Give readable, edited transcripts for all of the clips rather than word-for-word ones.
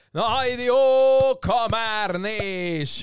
Na, idió, Kamárnés!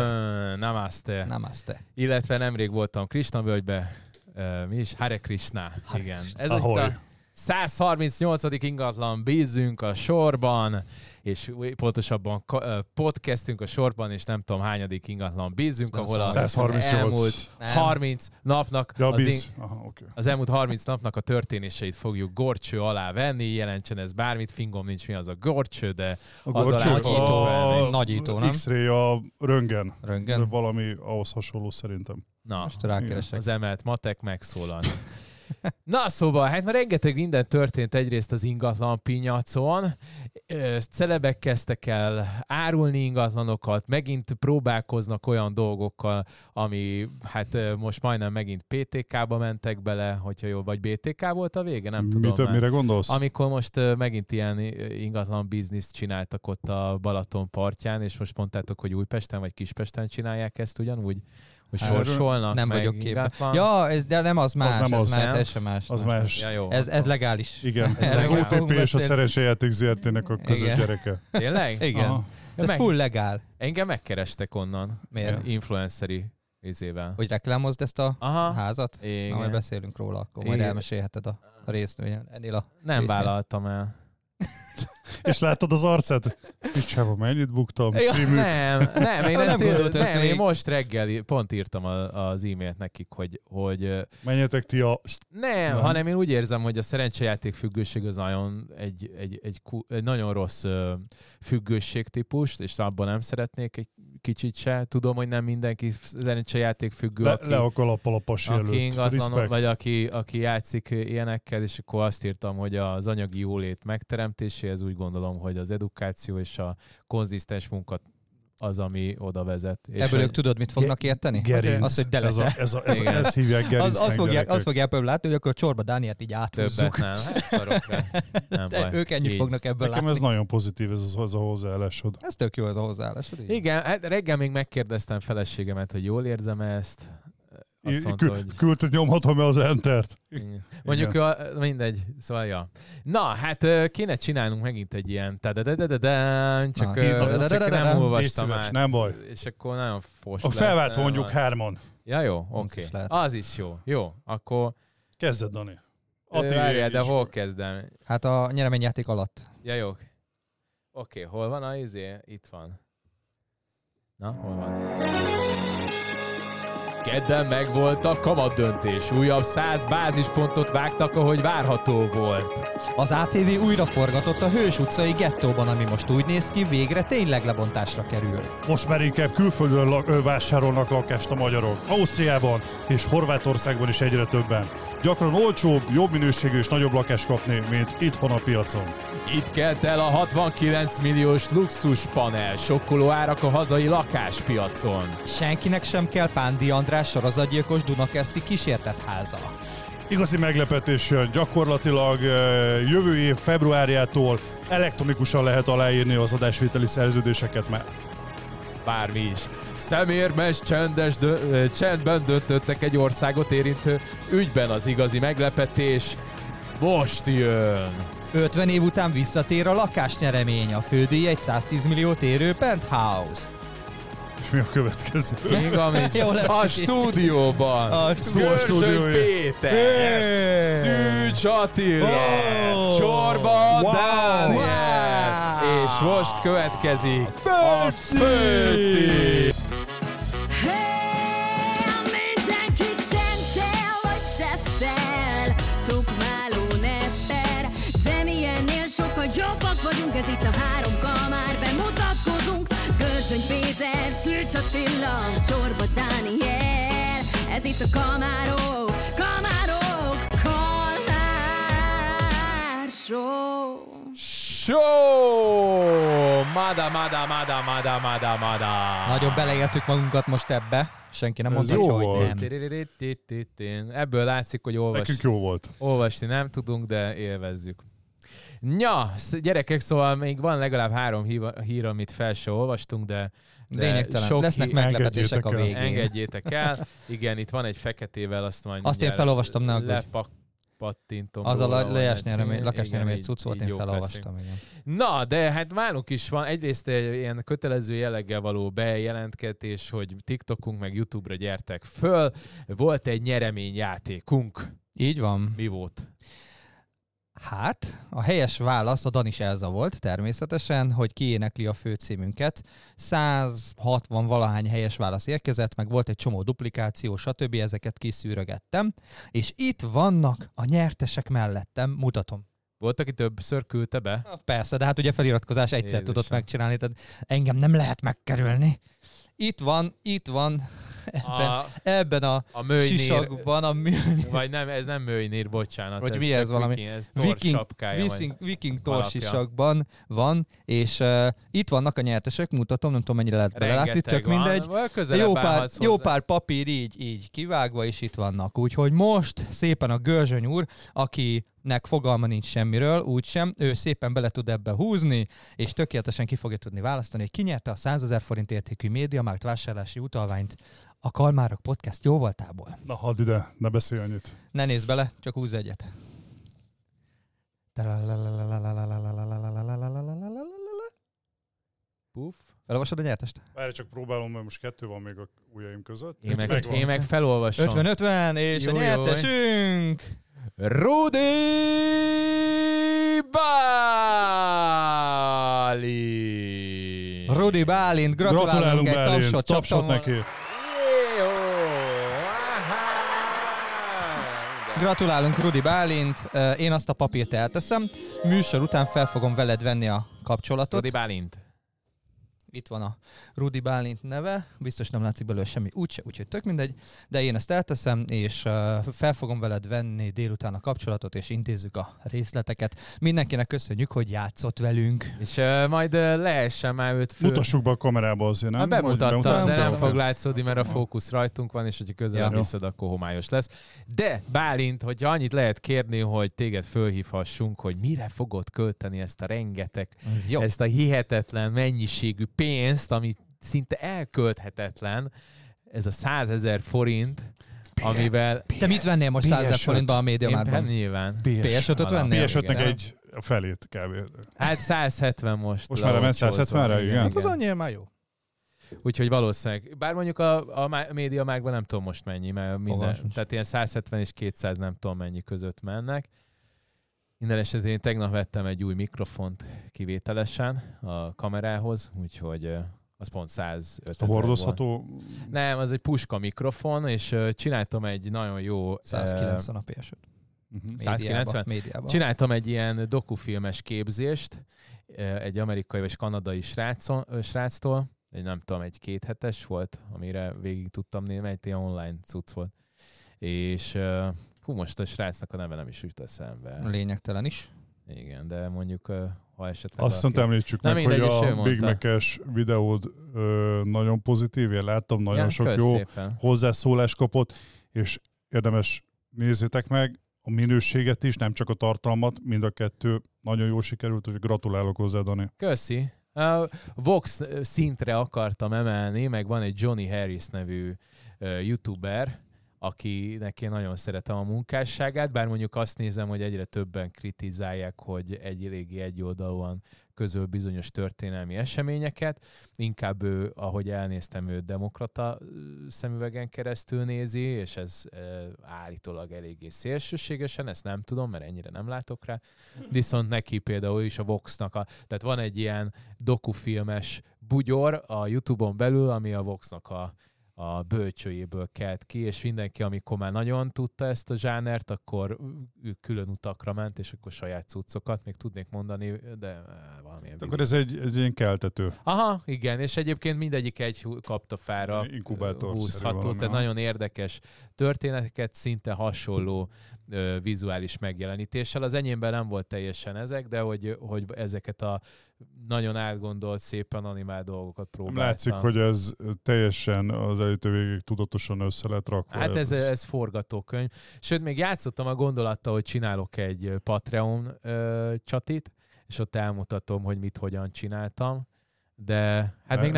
Namaste. Illetve nemrég voltam Krisnavölgybe. Mi is? Hare Krishna. Igen. Ez a 138. ingatlan bízünk a sorban, és pontosabban podcastünk a sorban, és nem tudom hányadik ingatlan bízünk, ahol az elmúlt 30 napnak az elmúlt 30 napnak a történéseit fogjuk górcső alá venni, jelentsen ez bármit, fingom nincs mi az a górcső, de az a nagyító, nem? X-ray, a röntgen. De valami ahhoz hasonló szerintem. Na, most rákeresek. Az emelt matek megszólal. Na szóval, hát már rengeteg minden történt egyrészt az ingatlan piacon. Celebek kezdtek el árulni ingatlanokat, megint próbálkoznak olyan dolgokkal, ami hát most majdnem megint PTK-ba mentek bele, hogyha jó, vagy BTK volt a vége, nem tudom. Mire gondolsz? Amikor most megint ilyen ingatlan bizniszt csináltak ott a Balaton partján, és most mondtátok, hogy Újpesten vagy Kispesten csinálják ezt ugyanúgy? Hogy sorsolnak nem vagyok képben. Ja, de nem az más. Ez teljesen más. Az más. Ja, jó, ez legális. Igen. Ez az OTP és a Szerencsejáték ZRT-nek a közös gyereke. Tényleg? Igen. Aha. Ez full legál. Engem megkerestek onnan. Miért? Influenceri izével. Hogy reklámozd ezt a házat? Igen. Na, majd beszélünk róla, akkor majd elmesélheted a részt. Ennél a nem résznél. Vállaltam el. És láttad az arcát? Micsába, mennyit buktam? Című. Nem, én most reggel pont írtam az e-mailt nekik, hogy menjetek ti a... Nem, hanem én úgy érzem, hogy a szerencsejáték függőség az nagyon egy nagyon rossz függőségtípus, és abban nem szeretnék egy kicsit se. Tudom, hogy nem mindenki szerencsejáték függő, le a kalappal a pasi előtt. Vagy aki játszik ilyenekkel, és akkor azt írtam, hogy az anyagi jólét megteremtéséhez úgy gondolom, hogy az edukáció és a konzisztens munka az, ami oda vezet. Ebből ők tudod, mit fognak érteni? Gerinc. Azt, hogy delete. Ezt hívják gerincnek. Azt fogják ebből látni, hogy akkor a Csorba Dániát így áthúzzuk. Többet nem, szarokra. Nem baj. Ők ennyit fognak ebből látni. Ez nagyon pozitív, ez a hozzáállásod. Ez tök jó, ez a hozzáállásod. Igen, hát reggel még megkérdeztem feleségemet, hogy jól érzem ezt. Küldted, nyomhatom-e az Entert? Mondjuk mindegy, szóval ja. Na, hát kéne csinálnunk megint egy ilyen csak nem olvastam át. Nem baj. És akkor nagyon fos lesz. Felváltva mondjuk 3-on. Ja, jó, oké. Az is jó. Jó, akkor... Kezded, Dani. Várjál, de hol kezdem? Hát a nyereményjáték alatt. Ja, jó. Oké, hol van a izé? Itt van. Na, hol van? Kedden megvolt a kamatdöntés. Újabb 100 bázispontot vágtak, ahogy várható volt. Az ATV újra forgatott a Hős utcai gettóban, ami most úgy néz ki, végre tényleg lebontásra kerül. Most már inkább külföldön vásárolnak lakást a magyarok. Ausztriában és Horvátországban is egyre többen. Gyakran olcsóbb, jobb minőségű és nagyobb lakást kapni, mint itthon a piacon. Itt kelt el a 69 milliós luxuspanel, sokkoló árak a hazai lakáspiacon. Senkinek sem kell Pándi András sorozatgyilkos Dunakeszi kísértett háza. Igazi meglepetés jön, gyakorlatilag jövő év februárjától elektronikusan lehet aláírni az adásvételi szerződéseket már. Bármi is. Szemérmes, csendben döntöttek egy országot érintő ügyben. Az igazi meglepetés most jön. 50 év után visszatér a lakásnyeremény, a fődíj egy 110 milliót érő penthouse. És mi a következő? A stúdióban. A stúdióban. Péter, Szűcs Attila, Csorba Dániel. És most következik a Főci. Mindenki csencsel vagy seftel, tukmáló nepper, de mi ennél sokkal jobbak vagyunk, ez itt a 3 kamár, bemutatkozunk. Görzsöny Péter, Szűcs Attila, Csorba Dániel. Ez itt a Kamárok, Kamár Show. Mada. Nagyon beleéltük magunkat most ebbe. Senki nem mondja, hogy nem. Ebből látszik, hogy nekünk jó volt. Olvasni nem tudunk, de élvezzük. Ja, gyerekek, szóval még van legalább 3 hír, amit fel se olvastunk, de lényegtelen. Lesznek meglepetések a végén. Engedjétek el. Igen, itt van egy feketével, azt én felolvastam, ne aggódj. pattintom. Az a lakásnyeremény cucc volt, én felolvastam. Igen. Na, de hát nálunk is van egyrészt ilyen kötelező jelleggel való bejelentketés, hogy TikTokunk meg YouTube-ra gyertek föl. Volt egy nyereményjátékunk. Így van. Mi volt? Hát, a helyes válasz a Danis Elza volt természetesen, hogy kiénekli a főcímünket. 160 valahány helyes válasz érkezett, meg volt egy csomó duplikáció, stb. Ezeket kiszűrögettem. És itt vannak a nyertesek mellettem, mutatom. Volt, aki többször küldte be? Persze, de hát ugye feliratkozás egyszer tudott megcsinálni, tehát engem nem lehet megkerülni. Itt van ebben a sisakban a műnér. Vagy nem, ez nem műnér, bocsánat. Vagy mi ez valami? Viking, ez torsapkája. Viking torsisakban van, és itt vannak a nyertesek, mutatom, nem tudom mennyire lehet belelátni, tök mindegy. Jó pár papír így kivágva, és itt vannak. Úgyhogy most szépen a Görzsöny úr, akinek fogalma nincs semmiről, úgysem, ő szépen bele tud ebbe húzni, és tökéletesen ki fogja tudni választani, hogy ki nyerte a 100 000 forint értékű MediaMarkt vásárlási utalványt a Kalmárok Podcast jóvoltából. Na hadd ide, ne beszélj annyit. Ne nézz bele, csak húzz egyet. Puff. Felolvasod a nyertest? Várj, csak próbálom, mert most 2 van még a ujjaim között. Én meg felolvasom. 50-50, és jó, a nyertesünk... Rudi Bálint! Rudi Bálint, gratulálunk egy tapsot neki. Gratulálunk, Rudi Bálint. Én azt a papírt elteszem. Műsor után fel fogom veled venni a kapcsolatot. Rudi Bálint. Itt van a Rudi Bálint neve, biztos nem látszik belőle semmi, úgyhogy tök mindegy, de én ezt elteszem, és fel fogom veled venni délután a kapcsolatot, és intézzük a részleteket. Mindenkinek köszönjük, hogy játszott velünk. És majd lehessen már őt föl... Mutassuk be a kamerába azért, nem? Bemutattam, de nem fog látszódni, mert a fókusz rajtunk van, és hogyha közel viszed, akkor homályos lesz. De Bálint, hogyha annyit lehet kérni, hogy téged fölhívhassunk, hogy mire fogod költeni ezt a rengeteg, ezt a hihetetlen mennyiségű pénzt, ami szinte elkölthetetlen, ez a 100 000 forint, amivel... Te mit vennél most 100 000 forintban a MediaMarktban? Nyilván. PS5-öt vennél? PS5-nek egy felét kb. Hát 170 most. Most már lement 170-re, igen? Hát az annyira már jó. Úgyhogy valószínűleg, bár mondjuk a MediaMarktban nem tudom most mennyi, mert minden, tehát ilyen 170 és 200 nem tudom mennyi között mennek. Minden esetén én tegnap vettem egy új mikrofont kivételesen a kamerához, úgyhogy az pont 105 000 hordozható? Nem, az egy puska mikrofon, és csináltam egy nagyon jó... 190 a PS5. 190? Médiában. Csináltam egy ilyen dokufilmes képzést egy amerikai vagy kanadai sráctól, nem tudom, egy 2 hetes volt, amire végig tudtam nézni, egy ilyen online cucc volt. És most a srácnak a neve nem is jut eszembe. Lényegtelen is. Igen, de mondjuk, ha esetleg... Azt hiszem, említsük meg, hogy a Big Mac-es videód nagyon pozitív, én láttam, nagyon sok jó hozzászólást kapott, és érdemes nézzétek meg a minőséget is, nem csak a tartalmat, mind a kettő nagyon jól sikerült, úgyhogy gratulálok hozzá, Dani. Köszi. Vox szintre akartam emelni, meg van egy Johnny Harris nevű youtuber, akinek én nagyon szeretem a munkásságát, bár mondjuk azt nézem, hogy egyre többen kritizálják, hogy eléggé egyoldalúan közöl bizonyos történelmi eseményeket. Inkább ő, ahogy elnéztem, ő demokrata szemüvegen keresztül nézi, és ez állítólag eléggé szélsőségesen, ezt nem tudom, mert ennyire nem látok rá. Viszont neki például is a Voxnak, tehát van egy ilyen dokufilmes bugyor a YouTube-on belül, ami a Voxnak a bölcsőjéből kelt ki, és mindenki, amikor már nagyon tudta ezt a zsánert, akkor ő külön utakra ment, és akkor saját cuccokat még tudnék mondani, de valamilyen... Akkor ez egy ilyen keltető. Aha, igen, és egyébként mindegyik egy kaptafára húzható, tehát nagyon érdekes történeteket, szinte hasonló vizuális megjelenítéssel. Az enyémben nem volt teljesen ezek, de hogy ezeket a nagyon átgondolt, szépen animált dolgokat próbáltam. Látszik, hogy ez teljesen az elejétől végig tudatosan össze lett rakva. Hát ez forgatókönyv. Sőt, még játszottam a gondolattal, hogy csinálok egy Patreon csatit, és ott elmutatom, hogy mit, hogyan csináltam. De hát még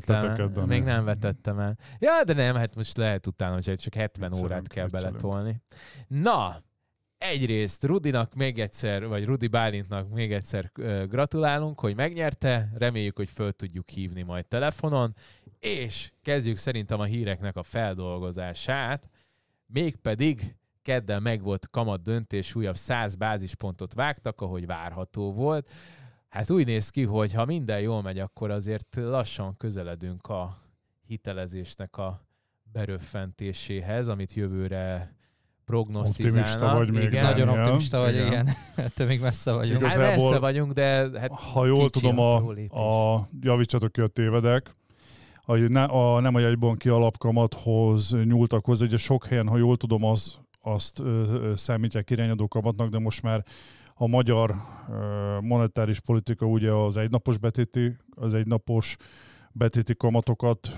nem vetettem el. Ja, de nem, hát most lehet utána, hogy csak 70 órát kell beletolni. Na, egyrészt Rudinak még egyszer, vagy Rudi Bálintnak még egyszer gratulálunk, hogy megnyerte, reméljük, hogy föl tudjuk hívni majd telefonon, és kezdjük szerintem a híreknek a feldolgozását, mégpedig kedden megvolt kamat döntés, újabb 100 bázispontot vágtak, ahogy várható volt. Hát úgy néz ki, hogy ha minden jól megy, akkor azért lassan közeledünk a hitelezésnek a beröffentéséhez, amit jövőre prognosztizálnak. Optimista vagy még. Igen. Nagyon optimista vagy, igen. Ettől még messze vagyunk. Hát messze vagyunk, de hát ha jól tudom, javítsatok ki a tévedek, nem a jegybanki alapkamathoz nyúltak hozzá. Ugye sok helyen, ha jól tudom, azt számítják irányadó kamatnak, de most már a magyar monetáris politika ugye az egynapos betéti kamatokat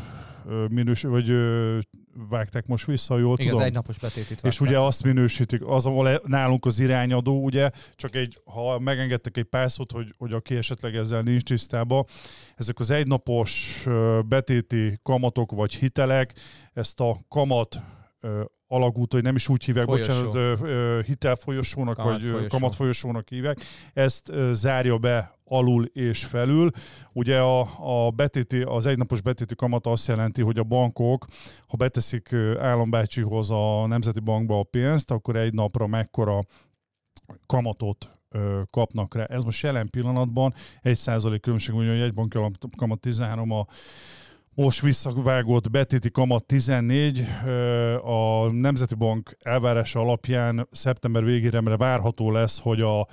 vágták most vissza, jól igen, tudom? Az egynapos betétit vágták. És ugye azt minősítik, az, ahol nálunk az irányadó, ugye, csak ha megengedtek egy pár szót, hogy aki esetleg ezzel nincs tisztában, ezek az egynapos betéti kamatok vagy hitelek, ezt a kamat alagút, hogy nem is úgy hívják, bocsánat, hitelfolyosónak, vagy kamatfolyosónak hívják, ezt zárja be alul és felül. Ugye az egynapos betéti kamat azt jelenti, hogy a bankok, ha beteszik állambácsihoz a Nemzeti Bankba a pénzt, akkor egy napra mekkora kamatot kapnak rá. Ez most jelen pillanatban 1% különbség, hogy a jegybanki alapkamat 13, a most visszavágott betéti kamat 14, a Nemzeti Bank elvárása alapján szeptember végére várható lesz, hogy a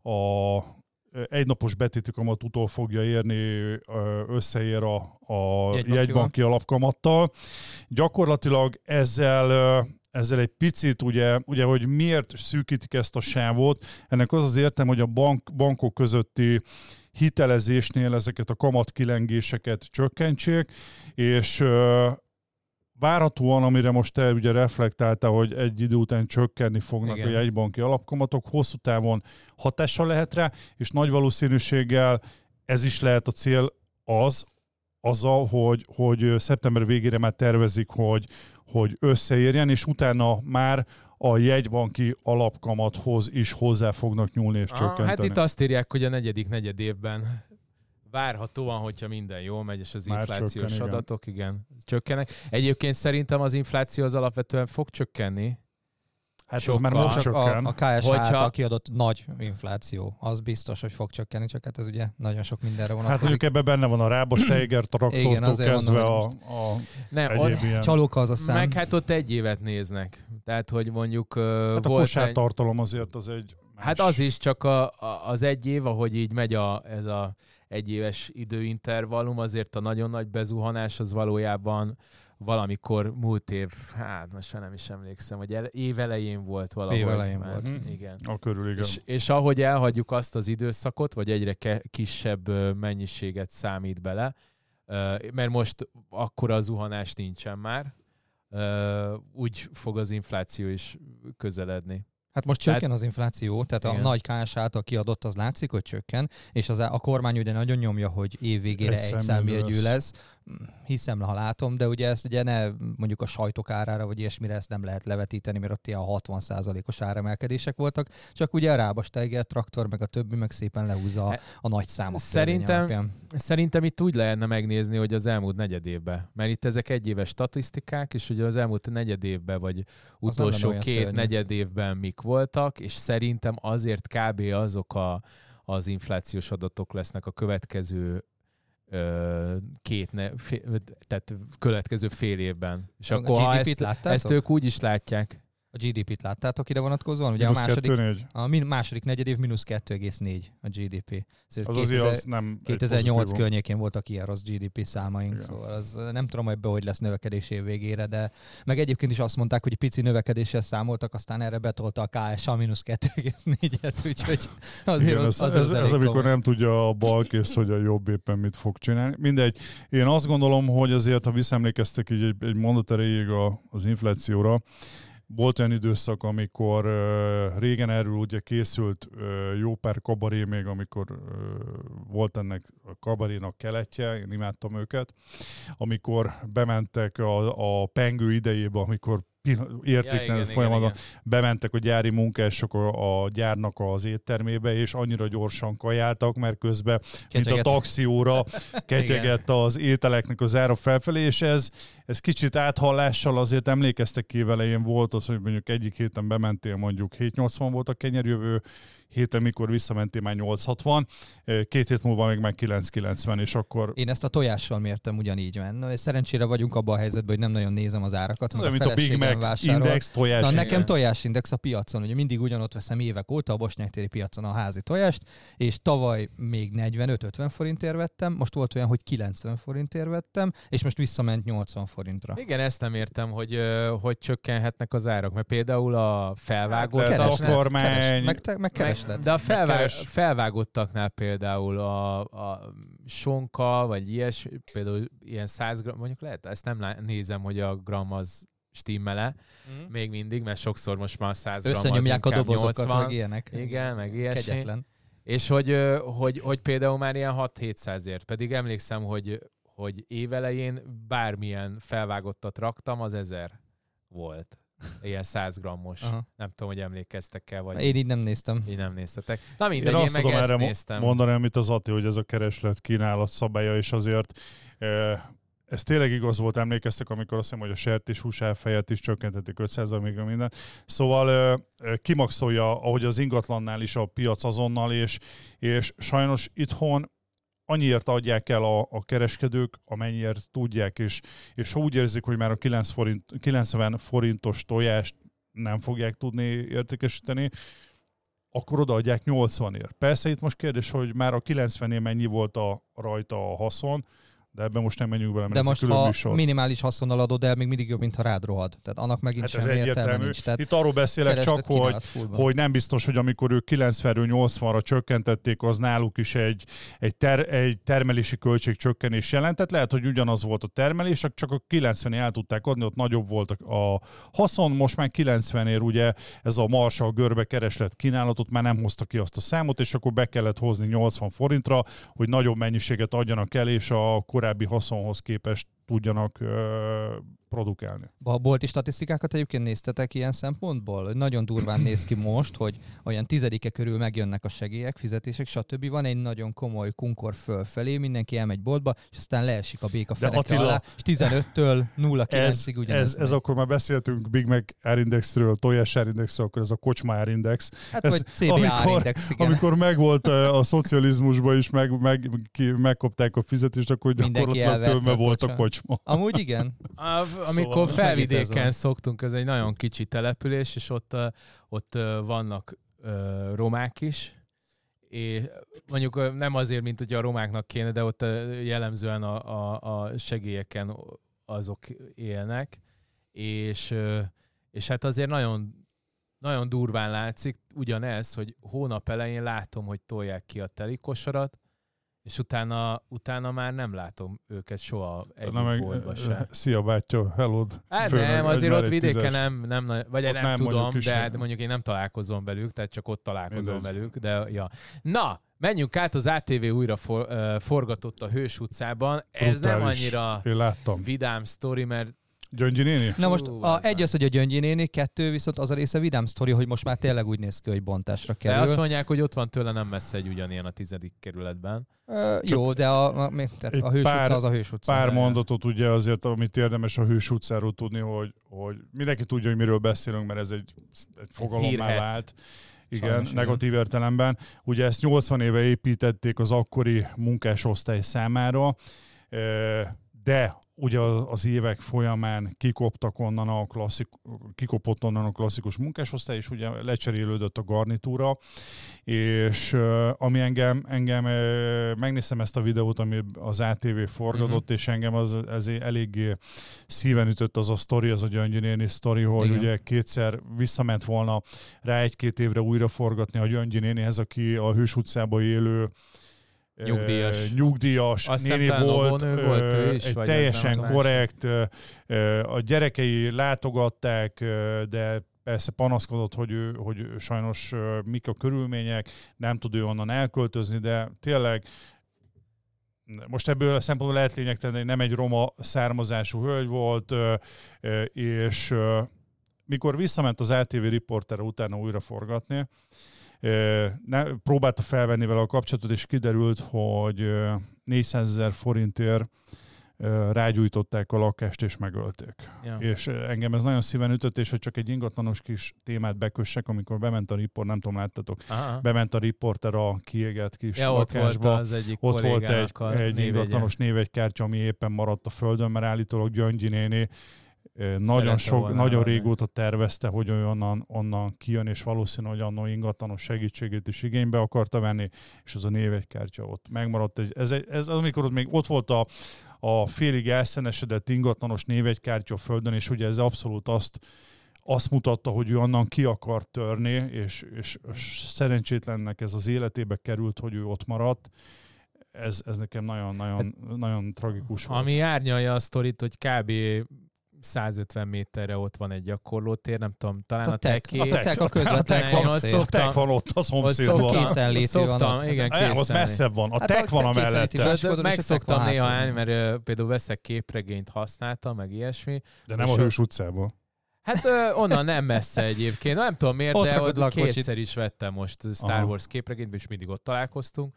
egynapos betéti kamat utol fogja érni, összeér a jegybanki alapkamattal. Gyakorlatilag ezzel egy picit, ugye, hogy miért szűkítik ezt a sávot, ennek az értelme, hogy a bankok közötti hitelezésnél ezeket a kamatkilengéseket csökkentsék, és várhatóan, amire most te ugye reflektáltál, hogy egy idő után csökkenni fognak a jegybanki alapkamatok, hosszú távon hatással lehet rá, és nagy valószínűséggel ez is lehet a cél azzal, hogy szeptember végére már tervezik, hogy összeérjen, és utána már a jegybanki alapkamathoz is hozzá fognak nyúlni és csökkenteni. Hát itt azt írják, hogy a negyedik negyedévben várhatóan, hogyha minden jól megy, és az már inflációs adatok, igen, csökkennek. Egyébként szerintem az infláció az alapvetően fog csökkenni. Hát sokkal. Ez már most csökken. A KSH által kiadott nagy infláció, az biztos, hogy fog csökkenni, csak hát ez ugye nagyon sok mindenre vonatkozik. Hát mondjuk ebben benne van a Rábos Teiger traktortól kezdve egyéb ilyen. Csalóka az a szám. Meg hát ott egy évet néznek. Tehát, hogy mondjuk hát a kosártartalom azért az egy más. Hát az is, csak az egy év, ahogy így megy ez a egyéves időintervallum, azért a nagyon nagy bezuhanás az valójában valamikor múlt év, hát most nem is emlékszem, hogy év elején volt valahol. Év elején volt. Igen. A körül, igen. És ahogy elhagyjuk azt az időszakot, vagy egyre kisebb mennyiséget számít bele, mert most akkora zuhanás nincsen már, úgy fog az infláció is közeledni. Hát most csökken az infláció, tehát igen. A nagy KSH által kiadott az látszik, hogy csökken, és a kormány ugye nagyon nyomja, hogy év végére egy számjegyű lesz. Hiszem, ha látom, de ugye ezt ugye ne mondjuk a sajtok árára, vagy ilyesmire ezt nem lehet levetíteni, mert ott ilyen 60%-os áremelkedések voltak, csak ugye a Rábos Teiger traktor, meg a többi, meg szépen lehúzza a nagy számok. Szerintem itt úgy lehetne megnézni, hogy az elmúlt negyed évben, mert itt ezek egyéves statisztikák, és ugye az elmúlt negyed évben, vagy utolsó két negyed évben mik voltak, és szerintem azért kb. Azok az inflációs adatok lesznek a következő tehát következő fél évben. És a akkor ha ezt ők úgy is látják. A GDP-t láttátok ide vonatkozóan? Ugye a második negyedév mínusz 2,4 a GDP. Az nem 2008 környékén voltak ilyen rossz GDP számaink, igen. Szóval az, nem tudom ebből, hogy lesz növekedés év végére, de meg egyébként is azt mondták, hogy pici növekedéssel számoltak, aztán erre betolta a KSH mínusz 2,4-et, úgyhogy azért igen, ez amikor nem tudja a balkész, hogy a jobb éppen mit fog csinálni. Mindegy. Én azt gondolom, hogy azért, ha visszaemlékeztek így egy mondat erejéig az inflációra, volt olyan időszak, amikor régen erről ugye készült jó pár kabaré még, amikor volt ennek a kabarénak keletje, én imádtam őket, amikor bementek a pengő idejébe, amikor értéklen folyamatban bementek a gyári munkások a gyárnak az éttermébe, és annyira gyorsan kajáltak, mert közben, mint a taxióra ketyegett az ételeknek az ára felfelé, és ez kicsit áthallással azért emlékeztek ki elején volt az, hogy mondjuk egyik héten bementél, mondjuk 7,80 volt a kenyér, jövő héten, mikor visszamentél, már 8,60, 2 hét múlva még már 9,90, és akkor... Én ezt a tojással mértem ugyanígy, mert szerencsére vagyunk abban a helyzetben, hogy nem nagyon nézem az árakat. Ez mint a Big Mac index, tojásindex. Nekem tojásindex a piacon, ugye mindig ugyanott veszem évek óta a Bosnyák-téri piacon a házi tojást, és tavaly még 45-50 forintért vettem, most volt olyan, hogy 90 forintért vettem, és most visszament 80 forintra. Igen, ezt nem értem, hogy csökkenhetnek az árak, mert például a felvágott... De a felvágottaknál például a sonka, vagy ilyesmi, például ilyen 100 gram, mondjuk lehet, ezt nem nézem, hogy a gram az stimmele, még mindig, mert sokszor most már 100 gram összenyomják az a dobozokat, 80, meg ilyenek. Igen, meg ilyesmi. Kegyetlen. És hogy például már ilyen 6-700-ért, pedig emlékszem, hogy évelején bármilyen felvágottat raktam, az 1000 volt. Ilyen 100 grammos. Aha. Nem tudom, hogy emlékeztek el, vagy... Én így nem néztem. Így nem néztetek. Na mindegy, én meg ezt néztem. Mondani, amit az Ati, hogy ez a kereslet kínálat szabálya, és azért ez tényleg igaz volt, emlékeztek, amikor azt hiszem, hogy a sertéshús árfejet is csökkentették 5%-ra minden. Szóval kimaxolja, ahogy az ingatlannál is a piac azonnal, és sajnos itthon annyiért adják el a kereskedők, amennyiért tudják, és ha úgy érzik, hogy már a 90 forintos tojást nem fogják tudni értékesíteni, akkor odaadják 80-ért. Persze itt most kérdés, hogy már a 90-nél mennyi volt rajta a haszon, de ebben most nem menjünk bele, mert de most ha műsor. Minimális haszonnal adod el, még mindig jobb, mint ha rád rohad. Tehát annak megint sem értelme nincs. Tehát itt arról beszélek csak, hogy nem biztos, hogy amikor ők 90-ről 80-ra csökkentették, az náluk is egy termelési költségcsökkenés jelentett. Lehet, hogy ugyanaz volt a termelés, csak a 90-nél el tudták adni, ott nagyobb volt a haszon, most már 90-ér ugye ez a Marshall görbe kereslet kínálatot már nem hozta ki azt a számot, és akkor be kellett hozni 80 forintra, hogy nagyobb mennyiséget adjanak el, és a korábbi haszonhoz képest tudjanak produkálni. A bolti statisztikákat egyébként néztetek ilyen szempontból? Nagyon durván néz ki most, hogy olyan 10-e körül megjönnek a segélyek, fizetések, stb. Van egy nagyon komoly kunkor fölfelé, mindenki elmegy boltba, és aztán leesik a béka feneke alá, és 15-től 0,9-ig ugyanez. Ez akkor már beszéltünk Big Mac árindexről, tojás árindexről, akkor ez a kocsma árindex. Hát vagy CB árindex, igen. Amikor megvolt a szocializmusban is, megkapták a fizetést, akkor gyakorlatilag tömve volt a kocsma. Amúgy igen. Amikor felvidéken szoktunk, ez egy nagyon kicsi település, és ott vannak romák is, és mondjuk nem azért, mint hogy a romáknak kéne, de ott jellemzően a segélyeken azok élnek, és hát azért nagyon, nagyon durván látszik ugyanez, hogy hónap elején látom, hogy tolják ki a telikosarat, és utána már nem látom őket soha egy boltba sem. Szia bátyja, hello. Hát nem, azért ott vidéken nem vagy nem tudom, de mondjuk én nem találkozom velük, tehát csak ott találkozom velük. De, ja. Na, menjünk át, az ATV újra forgatott a Hős utcában. Ez nem annyira vidám sztori, mert Gyöngyi néni? Na most egy az, hogy a Gyöngyi néni, 2 viszont az a része vidám sztori, hogy most már tényleg úgy néz ki, hogy bontásra kerül. De azt mondják, hogy ott van tőle nem messze egy ugyanilyen a 10. kerületben. Jó, de a Hős utca az a Hős utca. Pár mondatot ugye azért, amit érdemes a Hős utcáról tudni, hogy mindenki tudja, hogy miről beszélünk, mert ez egy fogalommá vált. Igen, sajnos, negatív értelemben. Ugye ezt 80 éve építették az akkori munkásosztály számára, de ugye az évek folyamán kikopott onnan a klasszikus munkásosztály, és ugye lecserélődött a garnitúra, és ami engem megnéztem ezt a videót, ami az ATV forgatott, és engem ez eléggé szíven ütött az a sztori, az a Gyöngyi néni sztori, hogy igen. Ugye kétszer visszament volna rá 1-2 évre újra forgatni a Gyöngyi nénihez, aki a Hős utcában élő nyugdíjas néni volt, egy teljesen korrekt, a gyerekei látogatták, de persze panaszkodott, hogy sajnos mik a körülmények, nem tud ő onnan elköltözni, de tényleg most ebből a szempontból lehet lényegtelen, hogy nem egy roma származású hölgy volt, és mikor visszament az ATV riporterre utána újra forgatni, próbálta felvenni vele a kapcsolatot, és kiderült, hogy 400 000 forintért rágyújtották a lakást, és megölték. Ja. És engem ez nagyon szíven ütött, és hogy csak egy ingatlanos kis témát bekössek, amikor bement a riport, nem tudom, láttatok, bement a riporter a kiégett kis lakásba. Ott volt egy ingatlanos névegykártya, ami éppen maradt a földön, mert állítólag Gyöngyi néni nagyon régóta tervezte, hogy onnan kijön, és valószínű, hogy annak ingatlanos segítségét is igénybe akarta venni, és az a névegykártya ott megmaradt. Ez amikor ott még ott volt a félig elszenesedett ingatlanos névegykártya a földön, és ugye ez abszolút azt mutatta, hogy ő onnan ki akar törni, és szerencsétlennek ez az életébe került, hogy ő ott maradt. Ez nekem nagyon tragikus volt. Ami árnyalja a sztorit, hogy kb. 150 méterre ott van egy gyakorlótér, nem tudom, talán a Teké. A Tek a közvetlen szomszéd. A Tek van ott a szomszédban. Készenléti van ott. Igen, az messzebb van. A Tek van a mellette. Meg szoktam néha állni, mert például veszek képregényt használtam, meg ilyesmi. De nem a Hős utcában. Hát onnan nem messze egyébként. Nem tudom miért, ott de ott kétszer is vettem most Star Wars képregényt, és mindig ott találkoztunk.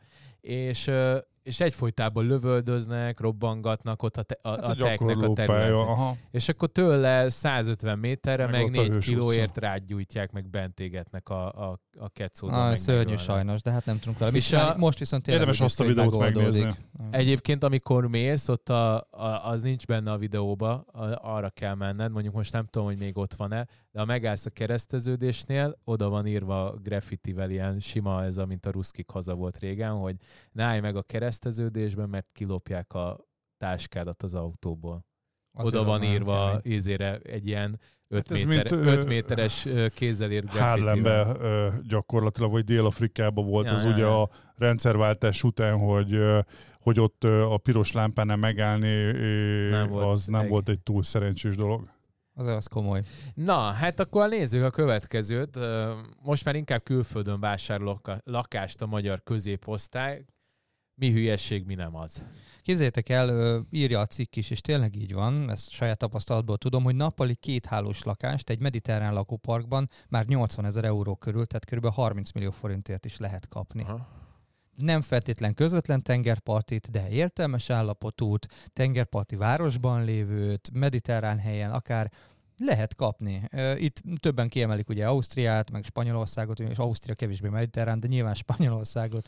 És egyfolytában lövöldöznek, robbangatnak ott a Teknek a területén. És akkor tőle 150 méterre, meg 4 kilóért rágyújtják, meg bent égetnek a kecódon. Szörnyű sajnos, de nem tudunk vele. Most viszont tényleg érdemes azt a videót megnézni. Egyébként, amikor mész, ott az nincs benne a videóba, arra kell menned, mondjuk most nem tudom, hogy még ott van-e, de ha megállsz a kereszteződésnél, oda van írva graffitivel ilyen sima, ez mint a ruszkik haza volt régen, hogy ne állj meg a kereszteződésben, mert kilopják a táskádat az autóból. Azért oda van írva ízére egy ilyen 5 méteres kézzel írt graffitivel. Harlembe gyakorlatilag, vagy Dél-Afrikában volt ugye a rendszerváltás után, hogy ott a piros lámpánál megállni, nem volt egy túl szerencsés dolog. Az komoly. Na, hát akkor nézzük a következőt. Most már inkább külföldön vásárol lakást a magyar középosztály. Mi hülyesség, mi nem az? Képzeljétek el, írja a cikk is, és tényleg így van, ezt saját tapasztalatból tudom, hogy nappali 2 hálós lakást egy mediterrán lakóparkban már 80 000 euró körül, tehát kb. 30 millió forintért is lehet kapni. Aha. Nem feltétlen közvetlen tengerpartit, de értelmes állapotút, tengerparti városban lévőt, mediterrán helyen, akár lehet kapni. Itt többen kiemelik ugye Ausztriát, meg Spanyolországot, és Ausztria kevésbé mediterrán, de nyilván Spanyolországot.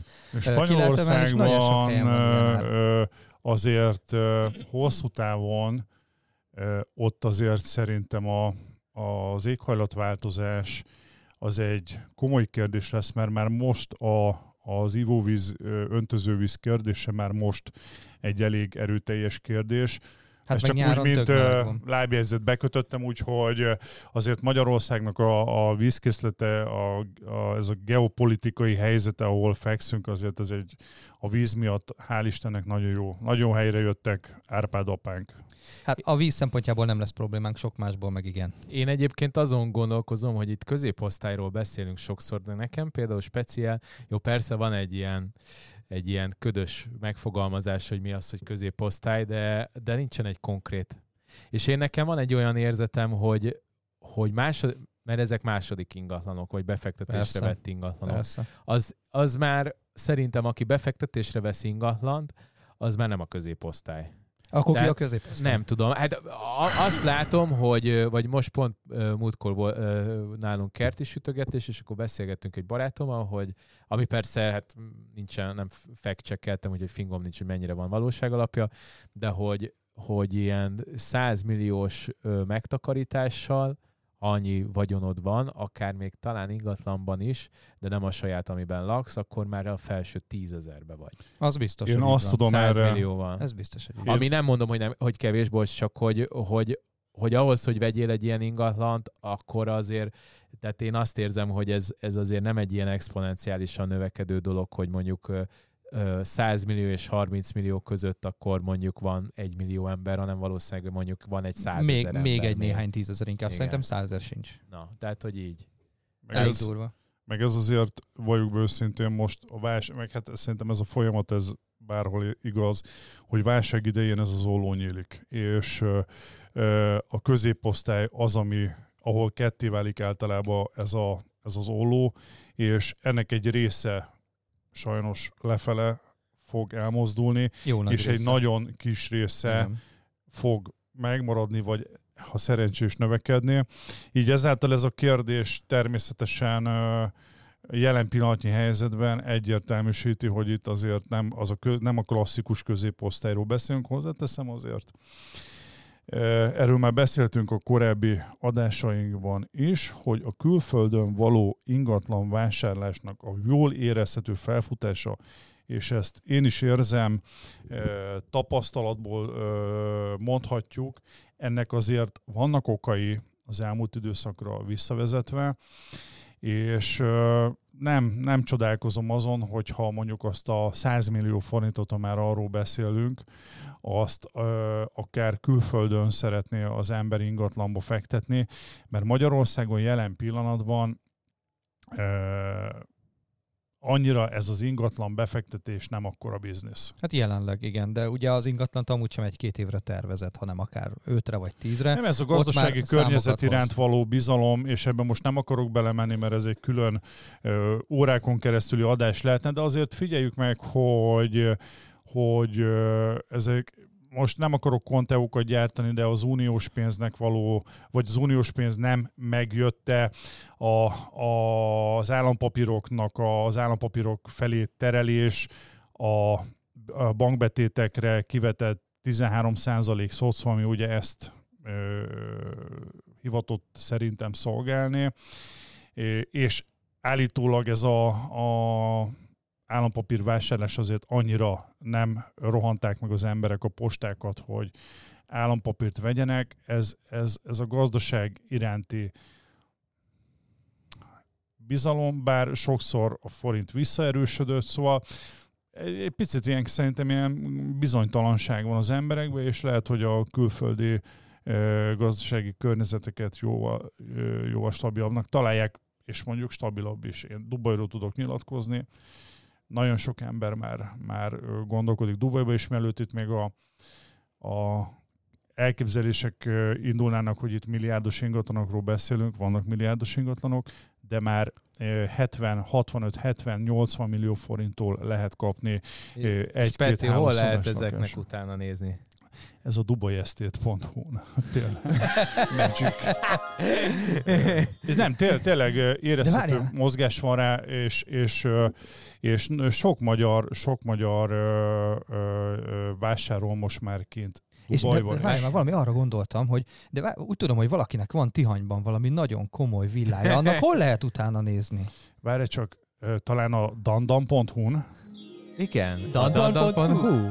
Spanyolországban azért hosszú távon ott azért szerintem az éghajlatváltozás az egy komoly kérdés lesz, mert már most az ivóvíz, öntözővíz kérdése már most egy elég erőteljes kérdés. Hát csak úgy, mint lábjegyzet bekötöttem, úgyhogy azért Magyarországnak a vízkészlete, ez a geopolitikai helyzete, ahol fekszünk, azért a víz miatt, hál' Istennek nagyon jó. Nagyon helyre jöttek Árpád apánk. Hát a víz szempontjából nem lesz problémánk, sok másból meg igen. Én egyébként azon gondolkozom, hogy itt középosztályról beszélünk sokszor, de nekem például speciál, jó persze van egy ilyen ködös megfogalmazás, hogy mi az, hogy középosztály, de nincsen egy konkrét. És nekem van egy olyan érzetem, hogy mert ezek második ingatlanok, vagy befektetésre vett ingatlanok. Az már szerintem, aki befektetésre vesz ingatlant, az már nem a középosztály. Akkor ki a középosztály? Nem tudom. Hát azt látom, vagy most pont múltkor volt nálunk kerti sütögetés, és akkor beszélgettünk egy barátommal, ami persze hát nincsen, nem fact-checkeltem, úgyhogy fingom nincs, hogy mennyire van valóság alapja, de hogy ilyen 100 milliós megtakarítással annyi vagyonod van, akár még talán ingatlanban is, de nem a saját, amiben laksz, akkor már a felső 10 000-be vagy. Az biztos, én azt tudom 100 erre. millió van. Ez biztos, hogy ami nem mondom, hogy kevés, bocs, csak hogy ahhoz, hogy vegyél egy ilyen ingatlant, akkor azért, tehát én azt érzem, hogy ez azért nem egy ilyen exponenciálisan növekedő dolog, hogy mondjuk 100 millió és 30 millió között akkor mondjuk van 1 millió ember, hanem valószínűleg mondjuk van egy 100 000 ember. Még egy néhány 10 000 inkább. Igen. Szerintem 100 000 sincs. Na, tehát hogy így. Durva. Meg ez azért, valljuk be őszintén most meg hát szerintem ez a folyamat, ez bárhol igaz, hogy válság idején ez az olló nyílik. És a középosztály az, ami ahol ketté válik általában ez az olló, és ennek egy része sajnos lefele fog elmozdulni, és egy nagyon kis része fog megmaradni, vagy ha szerencsés növekedni. Így ezáltal ez a kérdés természetesen jelen pillanatnyi helyzetben egyértelműsíti, hogy itt azért nem a klasszikus középosztályról beszélünk, hozzáteszem azért. Erről már beszéltünk a korábbi adásainkban is, hogy a külföldön való ingatlan vásárlásnak a jól érezhető felfutása, és ezt én is érzem, tapasztalatból mondhatjuk, ennek azért vannak okai az elmúlt időszakra visszavezetve, és nem csodálkozom azon, hogyha mondjuk azt a 100 millió forintot, ha már arról beszélünk, azt akár külföldön szeretné az ember ingatlanba fektetni, mert Magyarországon jelen pillanatban annyira ez az ingatlan befektetés nem akkora biznisz. Hát jelenleg igen, de ugye az ingatlant amúgy sem 1-2 évre tervezett, hanem akár 5-re vagy 10-re. Nem, ez a gazdasági környezet iránt való bizalom, és ebben most nem akarok belemenni, mert ez egy külön órákon keresztüli adás lehetne, de azért figyeljük meg, hogy ezek most nem akarok konteókat gyártani, de az uniós pénznek való, vagy az uniós pénz nem megjötte az állampapíroknak, az állampapírok felé terelés, a bankbetétekre kivetett 13% szocó, ami ugye ezt hivatott szerintem szolgálni, és állítólag ez a állampapír vásárlás azért annyira nem rohanták meg az emberek a postákat, hogy állampapírt vegyenek. Ez a gazdaság iránti bizalom, bár sokszor a forint visszaerősödött, szóval egy picit szerintem ilyen bizonytalanság van az emberekben, és lehet, hogy a külföldi gazdasági környezeteket jóval stabilabbnak találják, és mondjuk stabilabb is. Én Dubajról tudok nyilatkozni. Nagyon sok ember már gondolkodik Dubajba, és mielőtt itt még a elképzelések indulnának, hogy itt milliárdos ingatlanokról beszélünk, vannak milliárdos ingatlanok, de már 65-70-80 millió forinttól lehet kapni egy-két hol lehet ezeknek utána nézni? Ez a dubaiestate.hu-n. És nem, tényleg érezhető mozgás van rá, és sok magyar vásárol most már kint Dubajban. És valami arra gondoltam, hogy úgy tudom, hogy valakinek van Tihanyban valami nagyon komoly villája, annak hol lehet utána nézni? Várj csak, talán a dandan.hu-n. Igen, dandan.hu.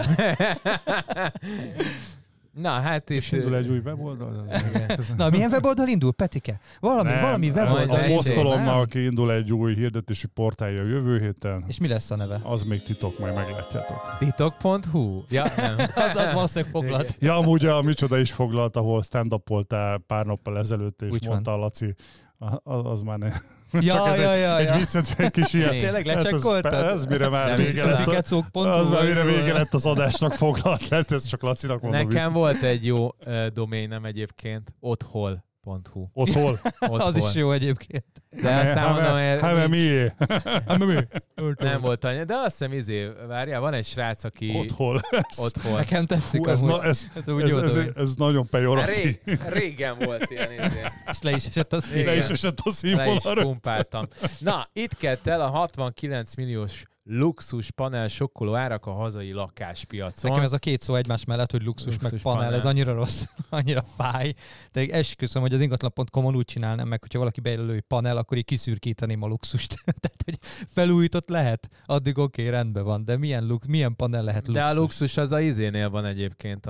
Na, hát és indul egy új weboldal? Na, milyen weboldal indul, Petike? Valami weboldal. A Posztolomnak indul egy új hirdetési portálja jövő héten. És mi lesz a neve? Az még titok, majd meglátjátok. Titok.hu? Ja, nem. az valószínűleg foglalt. Ja, amúgy a micsoda is foglalt, ahol stand-upoltál pár nappal ezelőtt, és mondta a Laci, az már ne... Egy viccet fel kis ilyen. Tényleg lecsekkoltad? Ez mire már vége lett. Az már mire vége lett az adásnak foglalt lett, ez csak Lacinak mondom. Nekem volt egy jó doménem egyébként, othol.hu. Othol? Az is jó egyébként. De aztán mondom, mié? Nem volt annyi, de azt hiszem várjál, van egy srác, aki... Othol. Nekem tetszik ez nagyon pejoratív. Régen volt ilyen És le is esett a színvonalra. Le is pumpáltam. Na, itt kett el a 69 milliós luxus panel sokkoló árak a hazai lakáspiacon. Nekem ez a két szó egymás mellett, hogy luxus meg panel, ez annyira rossz, annyira fáj. De esküszöm, hogy az ingatlan.com-on úgy csinálnám meg, hogyha valaki bejelölő, hogy panel, akkor így kiszürkíteném a luxust. Tehát, hogy felújított lehet, addig oké, rendben van, de milyen panel lehet luxus? De a luxus az a izénél van egyébként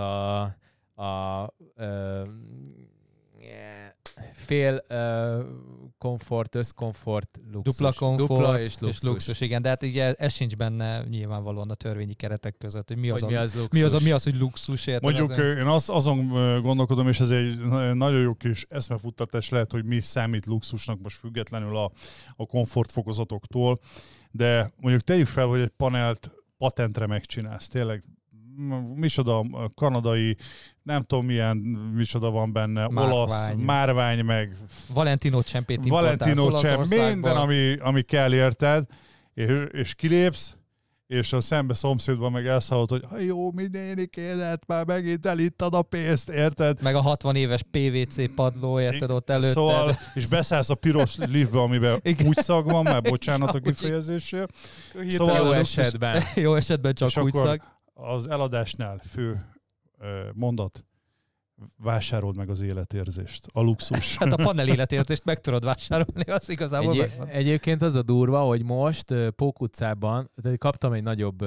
fél komfort, összkomfort, luxus. Dupla komfort, dupla és luxus. Igen, de hát ugye ez sincs benne nyilvánvalóan a törvényi keretek között, hogy mi az, hogy luxus. Mondjuk én azon gondolkodom, és ez egy nagyon jó kis eszmefuttatás lehet, hogy mi számít luxusnak most függetlenül a komfortfokozatoktól, de mondjuk tegyük fel, hogy egy panelt patentre megcsinálsz, tényleg micsoda kanadai, nem tudom milyen micsoda van benne, olasz, márvány, meg Valentino csempét minden, ami kell, érted, és kilépsz, és a szembe szomszédban meg elszállott, hogy jó, mindenik élet, már megint elittad a pénzt, érted? Meg a 60 éves PVC padló, érted, ott előtted. Szóval, és beszállsz a piros liftbe, amiben úgy szag van, mert bocsánat a kifejezésért. Szóval jó esetben. Jó esetben csak úgy szag. Az eladásnál fő mondat, vásárold meg az életérzést, a luxus. Hát a panel életérzést meg tudod vásárolni, az igazából Egyébként az a durva, hogy most Pók utcában, kaptam egy nagyobb...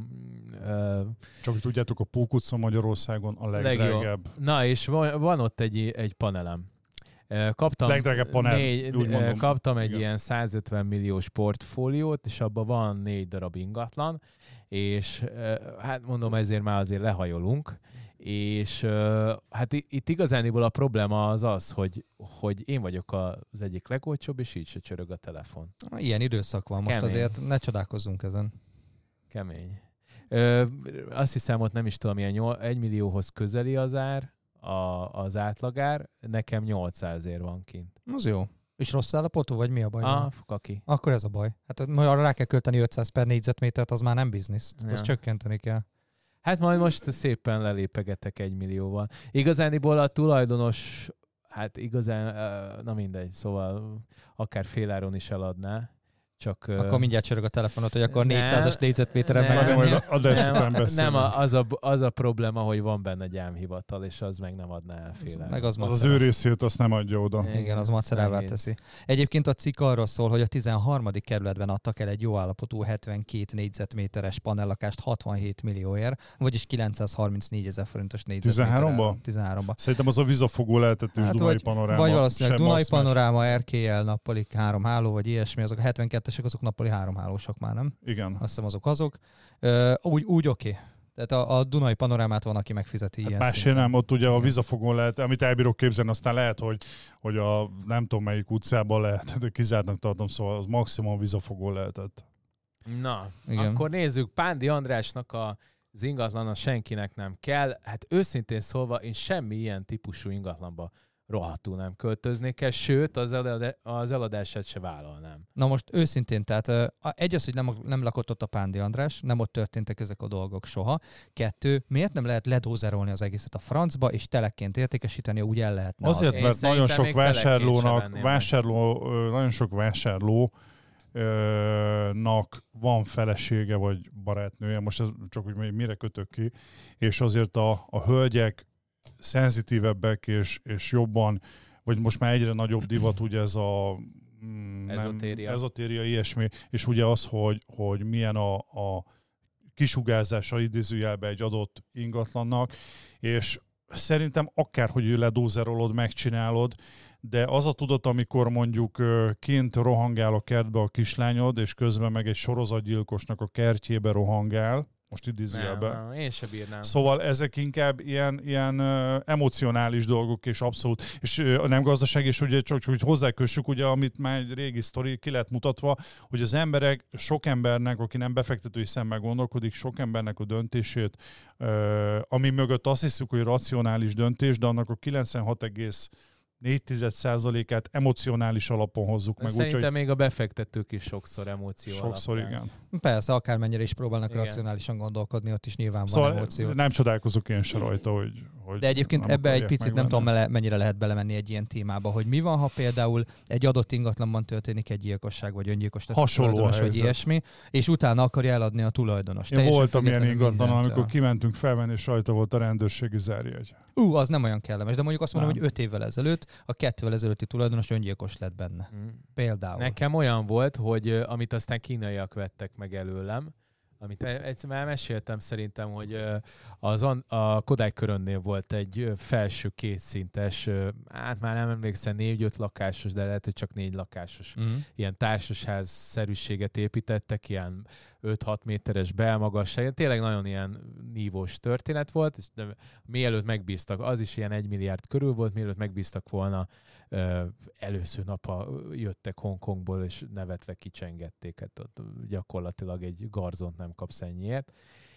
Csak hogy tudjátok, a Pók utca Magyarországon a legdrágább. Na, és van ott egy panelem. Kaptam, legdrágább panel, kaptam egy ilyen 150 milliós portfóliót, és abban van 4 darab ingatlan, és hát mondom, ezért már azért lehajolunk, és hát itt igazániból a probléma az, hogy én vagyok az egyik legolcsóbb, és így se csörög a telefon. Ilyen időszak van most, azért ne csodálkozzunk ezen. Kemény. Azt hiszem, ott nem is tudom, ilyen 1 millióhoz közeli az ár, az átlagár, nekem 800-ért van kint. Az jó. És rossz állapotú, vagy mi a baj? Kaki. Akkor ez a baj. Hát arra rá kell költeni 500 per négyzetmétert, az már nem biznisz. Ja. Azt csökkenteni kell. Hát majd most szépen lelépegetek 1 millióval. Igazániból a tulajdonos, hát igazán, na mindegy, szóval akár féláron is eladná. Csak, akkor mindjárt csörög a telefonot, hogy akkor 400-as négyzetméteren megvenni. Nem, az a probléma, hogy van benne gyámhivatal, és az meg nem adná el féláron. Meg az ő részét azt nem adja oda. Igen, az macerává teszi. Egyébként a cikk arról szól, hogy a 13. kerületben adtak el egy jó állapotú 72 négyzetméteres panellakást 67 millióért, vagyis 934 000 forintos négyzetméterre. 13-ba? Szerintem az a vízafogó lehetett, és hát Dunai Panoráma. Vagy valószínűleg Dunai Panoráma, RKL, nappali 3 háló, vagy ilyesmi, azok a 72-esek, azok nappali 3 hálósak már, nem? Igen. Azt hiszem azok. Úgy oké. Tehát a Dunai Panorámát van, aki megfizeti ilyen szinten. Másért nem, ott ugye a vízafogón lehet, amit elbírok képzelni, aztán lehet, hogy a nem tudom melyik utcában lehet, de kizártnak tartom, szóval az maximum vízafogón lehetett. Na, igen. Akkor nézzük, Pándi Andrásnak az ingatlana senkinek nem kell. Hát őszintén szólva, én semmi ilyen típusú ingatlanba rohadtul nem költöznék el, sőt, az eladását se vállalnám. Na most őszintén, tehát egy az, hogy nem lakott ott a Pándi András, nem ott történtek ezek a dolgok soha. 2, miért nem lehet ledózerolni az egészet a francba, és telekként értékesíteni, úgy el lehetne. Azért, mert nagyon sok vásárlónak van felesége vagy barátnője, most ez csak úgy mire kötök ki, és azért a hölgyek szenzitívebbek és jobban, vagy most már egyre nagyobb divat, ugye ez a ezotéria, ilyesmi, és ugye az, hogy milyen a kisugárzása idézőjelben egy adott ingatlannak, és szerintem akárhogy ledózerolod, megcsinálod, de az a tudat, amikor mondjuk kint rohangál a kertbe a kislányod, és közben meg egy sorozatgyilkosnak a kertjébe rohangál, most idézőjelben. Nem, én sem bírnám. Szóval ezek inkább ilyen emocionális dolgok, és abszolút, és nem gazdaság, és ugye csak hogy hozzákössük, ugye, amit már egy régi sztori ki lett mutatva, hogy az emberek, sok embernek, aki nem befektetői szemmel gondolkodik, sok embernek a döntését, ami mögött azt hiszük, hogy racionális döntés, de annak a 96,4%-át emocionális alapon hozzuk meg. Szerintem még a befektetők is sokszor emóció sokszor alapján. Igen. Persze, akármennyire is próbálnak racionálisan gondolkodni, ott is nyilván szóval van emóció. Nem csodálkozok én se rajta, hogy de egyébként ebbe egy picit nem tudom, mennyire lehet belemenni egy ilyen témába, hogy mi van, ha például egy adott ingatlanban történik egy gyilkosság, vagy öngyilkos lesz hasonló a vagy ilyesmi, és utána akarja eladni a tulajdonost. Én voltam ilyen ingatlan, amikor kimentünk felvenni, és rajta volt a rendőrségi zárjegy. Az nem olyan kellemes, de mondjuk azt mondom, hogy 5 évvel ezelőtt a 2 ezelőtti tulajdonos öngyilkos lett benne. Például. Nekem olyan volt, hogy amit aztán kínaiak vettek meg előlem, amit egyszer már meséltem szerintem, hogy a Kodály Körönnél volt egy felső kétszintes, hát már nem emlékszem, 4-5 lakásos, de lehet, hogy csak 4 lakásos ilyen társasház-szerűséget építettek, ilyen 5-6 méteres belmagasság, tényleg nagyon ilyen nívós történet volt, és mielőtt megbíztak, az is ilyen 1 milliárd körül volt, mielőtt megbíztak volna, először nap jöttek Hongkongból, és nevetve kicsengették, hát gyakorlatilag egy garzont nem kapsz ennyiért.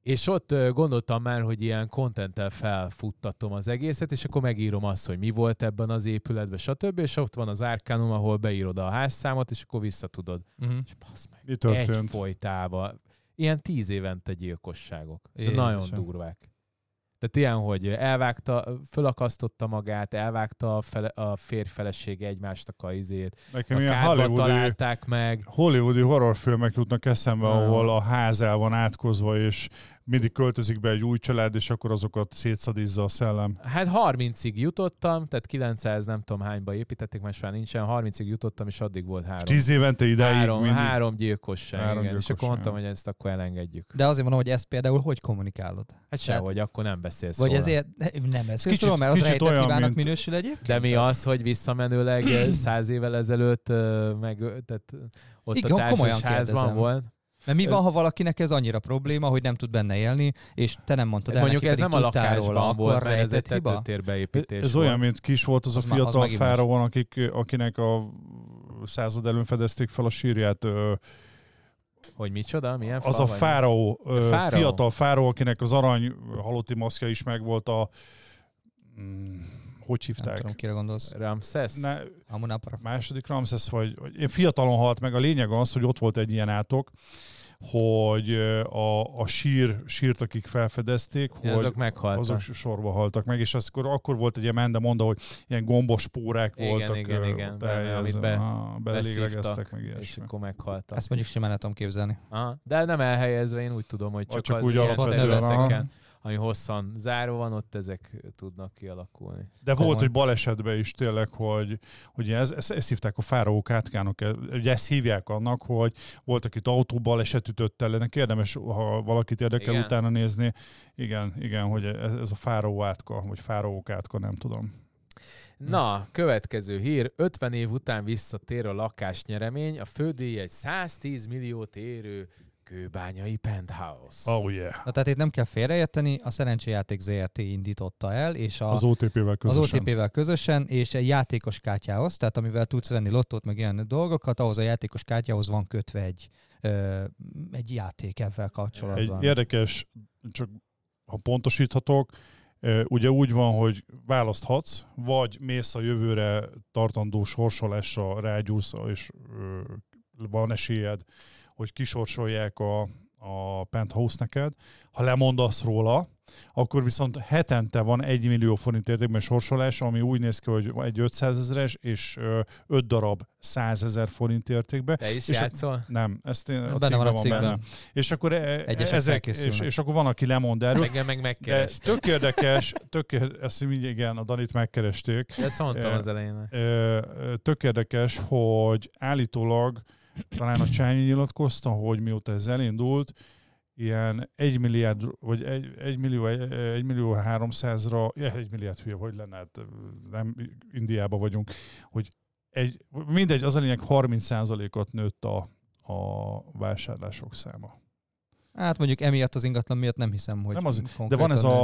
És ott gondoltam már, hogy ilyen contenttel felfuttatom az egészet, és akkor megírom azt, hogy mi volt ebben az épületben, stb. És ott van az Arcanum, ahol beírod a házszámot, és akkor visszatudod. És bassz meg, mi történt? Egyfolytában. Ilyen 10 évente gyilkosságok. De nagyon durvák. Tehát ilyen, hogy fölakasztotta magát, elvágta a férj-felesége egymásnak a kádba találták meg. Hollywoodi horrorfilmek jutnak eszembe, ahol a ház el van átkozva, és mindig költözik be egy új család, és akkor azokat szétszadizza a szellem. Hát 30-ig jutottam, tehát 900 nem tudom hányba építették, most már nincsen, 30-ig jutottam, és addig volt 3. 10 évente idáig három gyilkosság. És akkor mondtam, hogy ezt akkor elengedjük. De azért mondom, hogy ezt például hogy kommunikálod? Hát sehogy, akkor nem beszélsz vagy róla. Ezért nem beszélsz róla, mert az rejtett hibának minősül egyébként? De mi az, hogy visszamenőleg 100 évvel ezelőtt tehát ott igen, a társasházban volt. Mert mi van, ha valakinek ez annyira probléma, hogy nem tud benne élni, és te nem mondtad el mondjuk neki, ez nem a lakásban volt, mert ez egy hiba? tetőtérbeépítés ez olyan, mint kis volt az a fiatal fáraón, akinek a század előn fedezték fel a sírját. Hogy micsoda? Milyen az a fáraó, fiatal fáraó, akinek az arany halotti maszkja is megvolt a... hogy hívták? Nem tudom, kire gondolsz. Ramszesz? Második Ramszesz, vagy én fiatalon halt meg. A lényeg az, hogy ott volt egy ilyen átok, hogy a sírt, akik felfedezték, hogy azok meghaltak. Azok sorba haltak meg, és akkor volt egy ilyen mendemonda, hogy ilyen gombos spórák voltak. Igen, amit beléglegeztek meg ilyesmi. És akkor meghaltak. Ezt mondjuk simán tudom képzelni. Aha, de nem elhelyezve, én úgy tudom, hogy csak az úgy ilyen területeken, ami hosszan zárva van, ott ezek tudnak kialakulni. De volt, hogy balesetben is tényleg, hogy ezt hívták a fáraók átkának, ugye ezt hívják annak, hogy voltak itt autóbaleset ütött ellenek, érdemes, ha valakit érdekel utána nézni, igen, hogy ez a fáraó átka, vagy fáraók átka, nem tudom. Na, következő hír. 50 év után visszatér a lakásnyeremény, a fődíj egy 110 milliót érő kőbányai penthouse. Oh yeah. Na, tehát itt nem kell félreérteni, a Szerencsejáték ZRT indította el, és az OTP-vel közösen, és egy játékos kártyához, tehát amivel tudsz venni lottót, meg ilyen dolgokat, ahhoz a játékos kártyához van kötve egy játék ezzel kapcsolatban. Egy érdekes, csak ha pontosíthatok, ugye úgy van, hogy választhatsz, vagy mész a jövőre tartandó sorsolásra rágyúrsz, és van esélyed, hogy kisorsolják a penthouse neked. Ha lemondasz róla, akkor viszont hetente van 1 millió forint értékben sorsolás, ami úgy néz ki, hogy egy 500 000-es és 5 darab 100 000 forint értékben. Te is játszol? Nem, ezt a benne van a cikkben. És akkor és akkor van, aki lemond erről. Engem meg megkerest. Tök érdekes, ezt igen, a Danit megkeresték. Ezt mondtam az elején. Tök érdekes, hogy állítólag talán a Csányi nyilatkozta, hogy mióta ez elindult, ilyen 1 milliárd, vagy 1 millió 300-ra, 1 milliárd hülye, hogy lenne, hát nem Indiában vagyunk, hogy mindegy, az a lényeg 30%-ot nőtt a vásárlások száma. Hát mondjuk emiatt az ingatlan miatt nem hiszem, hogy nem az, de van ez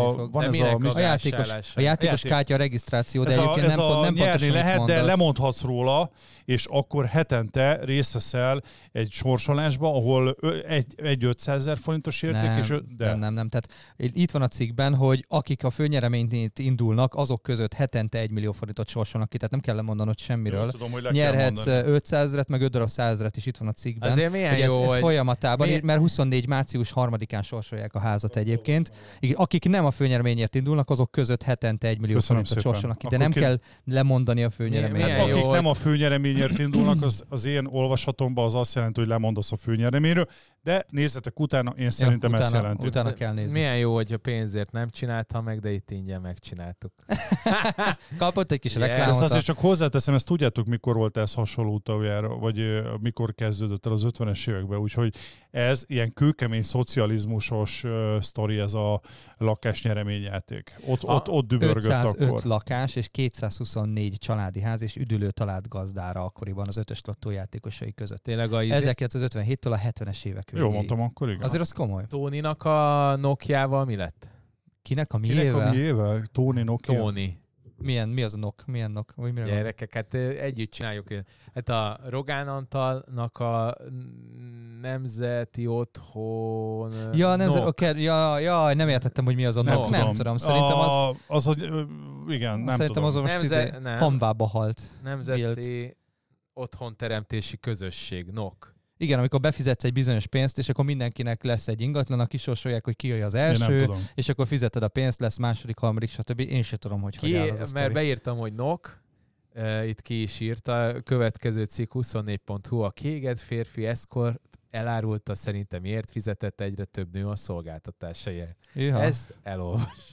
a játékos kártya regisztráció, de egyébként nem nyerni lehet, de lemondhatsz róla, és akkor hetente részt veszel egy sorsolásba, ahol egy 500 000 forintos érték. Nem. Tehát itt van a cikkben, hogy akik a főnyereményt indulnak, azok között hetente 1 millió forintot sorsolnak ki, tehát nem kell lemondanod semmiről. Tudom, nyerhetsz 500 000-et, meg 5 darab 100 000-et is itt van a cikkben. Azért milyen jó, ez folyamatában, mert 24 március 3-án sorsolják a házat egyébként. Akik nem a főnyereményért indulnak, azok között hetente 1 millió forintot sorsolnak ki, de nem kell lemondani a főnyereményt. Akik nem a főnyereményért indulnak, az én olvasatomban az azt jelenti, hogy lemondasz a főnyereményről, de nézzetek utána, én szerintem ezt jelenti. Utána kell nézni. Milyen jó, hogy a pénzért nem csináltam meg, de itt ingyen megcsináltuk. Kapott egy kis reklámot. Ezt azért csak hozzáteszem, ezt tudjátok, mikor volt ez hasonló utoljára, vagy mikor kezdődött el az 50-es években, úgyhogy ez ilyen kőkemény szocializmusos sztori, ez a lakásnyereményjáték. Ott dübörgött 505 akkor. lakás és 224 családi ház, és üdülő talált gazdára akkoriban az 5-ös lottójátékosai között. Tényleg 1957-től a 70-es évek végéig. Jó mondtam akkor, igen. Azért az komoly. Tóninak a Nokiával mi lett? Kinek a miével? Tony Nokia. Tony. Mi az a NOK? Milyen NOK? Gyerekek, hát együtt csináljuk. Hát a Rogán Antalnak a nemzeti otthon... Ja, nem értettem, hogy mi az a NOK. Nem tudom. Szerintem igen, nem szerintem tudom. Az most hamvába halt. Nemzeti otthonteremtési közösség, NOK. Igen, amikor befizetsz egy bizonyos pénzt, és akkor mindenkinek lesz egy ingatlan, kisorsolják, hogy ki az első, és akkor fizeted a pénzt, lesz második, harmadik, stb. Én sem tudom, hogy áll az a sztori. Mert beírtam, hogy NOK, itt ki is írta, következő cikk 24.hu, a kiégett férfi eszkort elárulta szerintem miért fizetett egyre több nő a szolgáltatásaért. Ezt elolvas.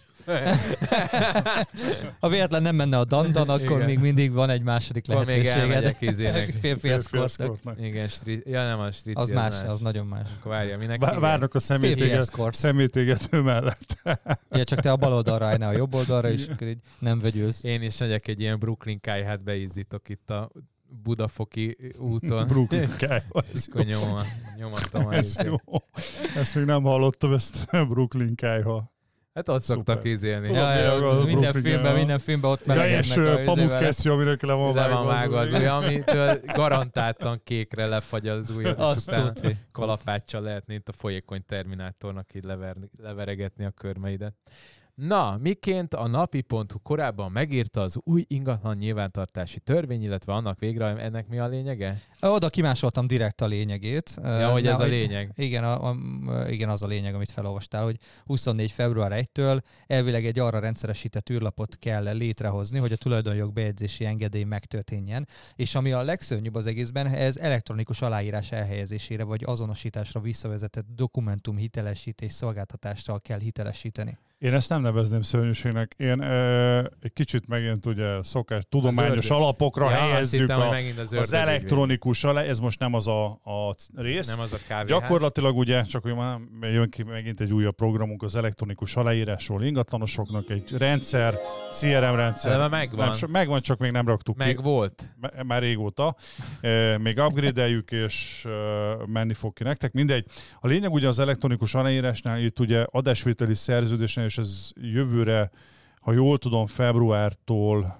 Ha véletlen nem menne a dandan, akkor még mindig van egy második lehetőséged. Férfi eszkortnak. Igen, nem a strici. Az más, az nagyon más. Akkor várja, minek? Várnak a szemétégető mellett. Ja, csak te a bal oldalra állnál, a jobb oldalra, és akkor így nem vegyülsz. Én is megyek egy ilyen Brooklyn kályhát, beizzítok itt a Budafoki úton. Brooklyn kály. Akkor nyomattam. Ezt még nem hallottam, ezt Brooklyn kályha. Hát ott szoktak ízélni. Minden filmben ott melegednek. És pamutkesztyű, aminek le van vágva az ujja, amitől garantáltan kékre lefagy az ujjat, és utána kalapáccsal lehetne itt a folyékony Terminátornak így leveregetni a körmeidet. Na, miként a napi.hu korábban megírta az új ingatlan nyilvántartási törvény, illetve annak végre, ennek mi a lényege? Oda kimásoltam direkt a lényegét. Ja, hogy ez a lényeg. Igen, az a lényeg, amit felolvastál, hogy 24. február 1-től elvileg egy arra rendszeresített űrlapot kell létrehozni, hogy a tulajdonjog bejegyzési engedély megtörténjen. És ami a legszörnyűbb az egészben, ez elektronikus aláírás elhelyezésére vagy azonosításra visszavezetett dokumentum hitelesítés szolgáltatással kell hitelesíteni. Én ezt nem nevezném szörnyűségnek. Én egy kicsit megint ugye tudományos alapokra helyezzük az elektronikus alá. Ez most nem az a rész. Nem az a kávéház. Gyakorlatilag ugye, csak hogy jön ki megint egy újabb programunk az elektronikus aláírásról ingatlanosoknak, egy rendszer, CRM rendszer. De megvan. Megvan, csak még nem raktuk ki. Volt. Már régóta. Még upgrade-eljük, és menni fog ki nektek. Mindegy. A lényeg ugye az elektronikus aláírásnál, itt ugye adásvételi szerződésnél, és ez jövőre, ha jól tudom, februártól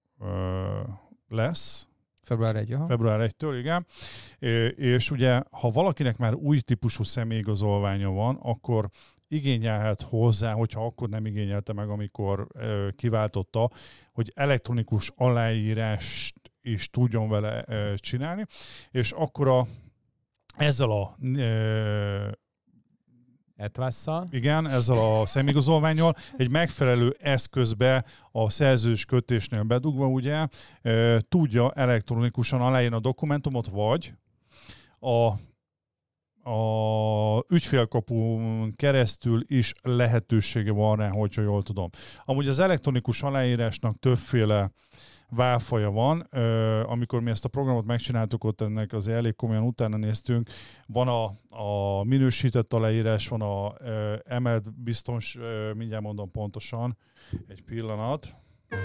lesz. Február 1, Február 1-től, igen. És ugye, ha valakinek már új típusú személyigazolványa van, akkor igényelhet hozzá, hogyha akkor nem igényelte meg, amikor kiváltotta, hogy elektronikus aláírást is tudjon vele csinálni, és akkor ezzel a igen, ezzel a személyigazolvánnyal egy megfelelő eszközbe a szerződés kötésnél bedugva ugye tudja elektronikusan aláírni a dokumentumot, vagy a ügyfélkapun keresztül is lehetősége van rá, hogyha jól tudom. Amúgy az elektronikus aláírásnak többféle válfaja van. Amikor mi ezt a programot megcsináltuk, ott ennek azért elég komolyan utána néztünk. Van a minősített aláírás, van a emelt biztons, mindjárt mondom pontosan, egy pillanat.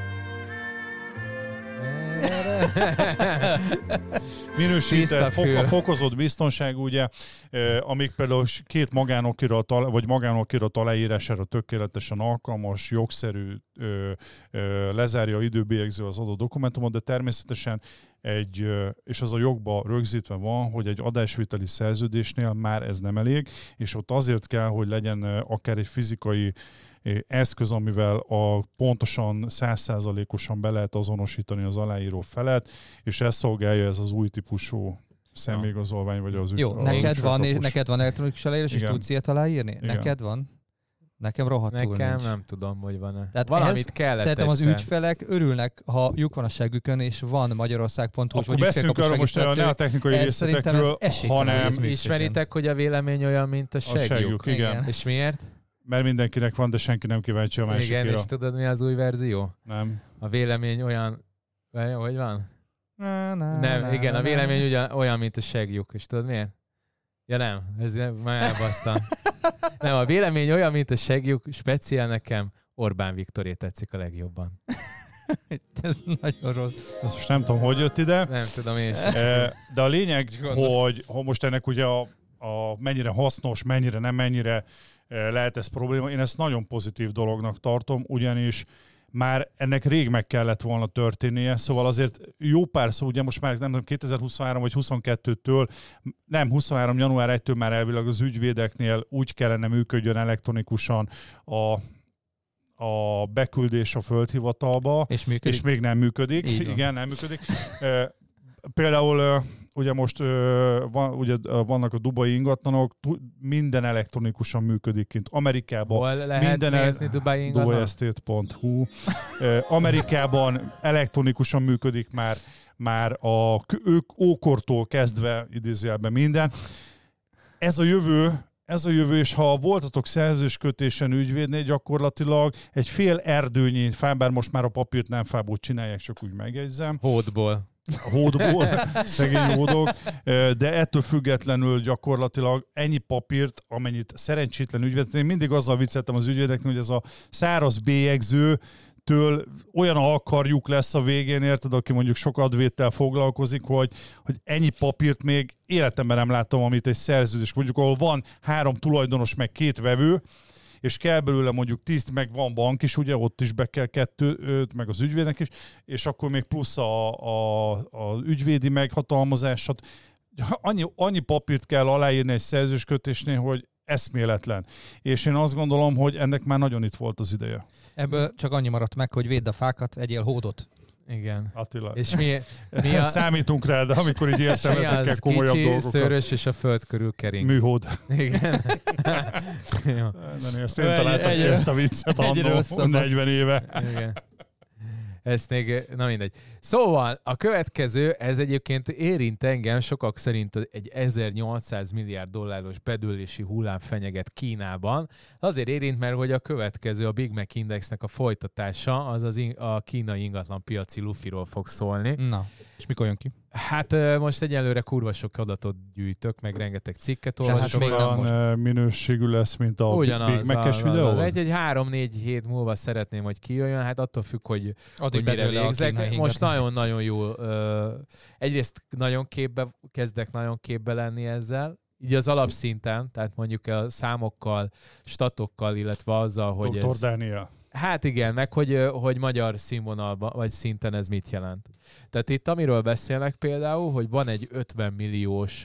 Minősített, fokozott biztonság, ugye, amik például két magánokirat aláírására tökéletesen alkalmas, jogszerű, lezárja időbélyegző az adott dokumentumot, de természetesen és az a jogba rögzítve van, hogy egy adásviteli szerződésnél már ez nem elég, és ott azért kell, hogy legyen akár egy fizikai eszköz, amivel pontosan 100%-osan be lehet azonosítani az aláíró felet, és ezt szolgálja ez az új típusú személyigazolvány, vagy az Jó, neked van elektronikus aláírás, és tudsz ilyet aláírni? Igen. Neked van? Nekem rohadtul Nekem nincs. Nem tudom, hogy van-e. Tehát valamit kellett szerintem az ügyfelek örülnek, ha lyuk van a seggükön, és van Magyarország.hu, akkor beszélünk arra most ne a technikai részletekről, hanem... Ismeritek, hogy a vélemény olyan, mint a seggjuk? Igen. És miért? Mert mindenkinek van, de senki nem kíváncsi a másikra. Igen, és tudod, mi az új verzió? Nem. A vélemény olyan... Hogy van? Nem, igen, a vélemény olyan, mint a seggjuk. És tudod miért? Ja nem, ez már elbasztam. Nem, a vélemény olyan, mint a seggjuk, speciál nekem Orbán Viktoré tetszik a legjobban. Ez nagyon rossz. Ezt most nem tudom, hogy jött ide. Nem tudom én sem. De a lényeg, hogy most ennek ugye mennyire hasznos, mennyire nem, mennyire lehet ez probléma. Én ezt nagyon pozitív dolognak tartom, ugyanis már ennek rég meg kellett volna történnie, szóval azért jó pár szó, ugye most már nem tudom, 2023 vagy 22-től, nem, 23 január 1-től már elvileg az ügyvédeknél úgy kellene működjön elektronikusan a beküldés a földhivatalba, és még nem működik. Igen, nem működik. Például ugye most vannak a dubai ingatlanok, minden elektronikusan működik kint. Amerikában hol lehet nézni Dubai ingatlan? dubaestate.hu. Amerikában elektronikusan működik már ők ókortól kezdve idézőjelben minden. Ez a jövő, és ha voltatok szerződéskötésen ügyvédnél, gyakorlatilag egy fél erdőnyi fán, bár most már a papírt nem fából csinálják, csak úgy megjegyzem. Hódból, szegény hódok, de ettől függetlenül gyakorlatilag ennyi papírt, amennyit szerencsétlen ügyvéd. Én mindig azzal vicceltem az ügyvédeknek, hogy ez a száraz bélyegzőtől olyan alkarjuk lesz a végén, érted, aki mondjuk sok advéttel foglalkozik, hogy ennyi papírt még életemben nem láttam, amit egy szerződés, mondjuk ahol van 3 tulajdonos, meg 2 vevő, és kell belőle mondjuk 10, meg van bank is, ugye, ott is be kell 2, meg az ügyvédnek is, és akkor még plusz a ügyvédi meghatalmazásat. Annyi papírt kell aláírni egy szerződéskötésnél, hogy eszméletlen. És én azt gondolom, hogy ennek már nagyon itt volt az ideje. Ebből csak annyi maradt meg, hogy védd a fákat, egyél hódot. Igen. Attila. És mi a... Számítunk rá, de amikor így értelmeznek komolyabb dolgokat. Szőrös és a föld körül kering. Műhód. Igen. Ezt én találtam ki ezt a viccet annó 40 éve. Igen. Ezt még, na mindegy. Szóval a következő, ez egyébként érint engem, sokak szerint egy 1800 milliárd dolláros bedőlési hullám fenyeget Kínában. Azért érint, mert hogy a következő, a Big Mac Indexnek a folytatása, az a kínai ingatlanpiaci lufiról fog szólni. Na, és mikor jön ki? Hát most egyelőre kurva sok adatot gyűjtök, meg rengeteg cikket olvasok. Hát olyan minőségű lesz, mint a Big Mac-es videó? Egy 3-4 hét múlva szeretném, hogy kijöjjön, hát attól függ, hogy mire végzek. Most nagyon-nagyon jó. Egyrészt kezdek nagyon képbe lenni ezzel, így az alapszinten, tehát mondjuk a számokkal, statokkal, illetve azzal, hogy Dr. Dániel. Hát igen, meg hogy magyar színvonalban, vagy szinten ez mit jelent. Tehát itt amiről beszélnek például, hogy van egy 50 milliós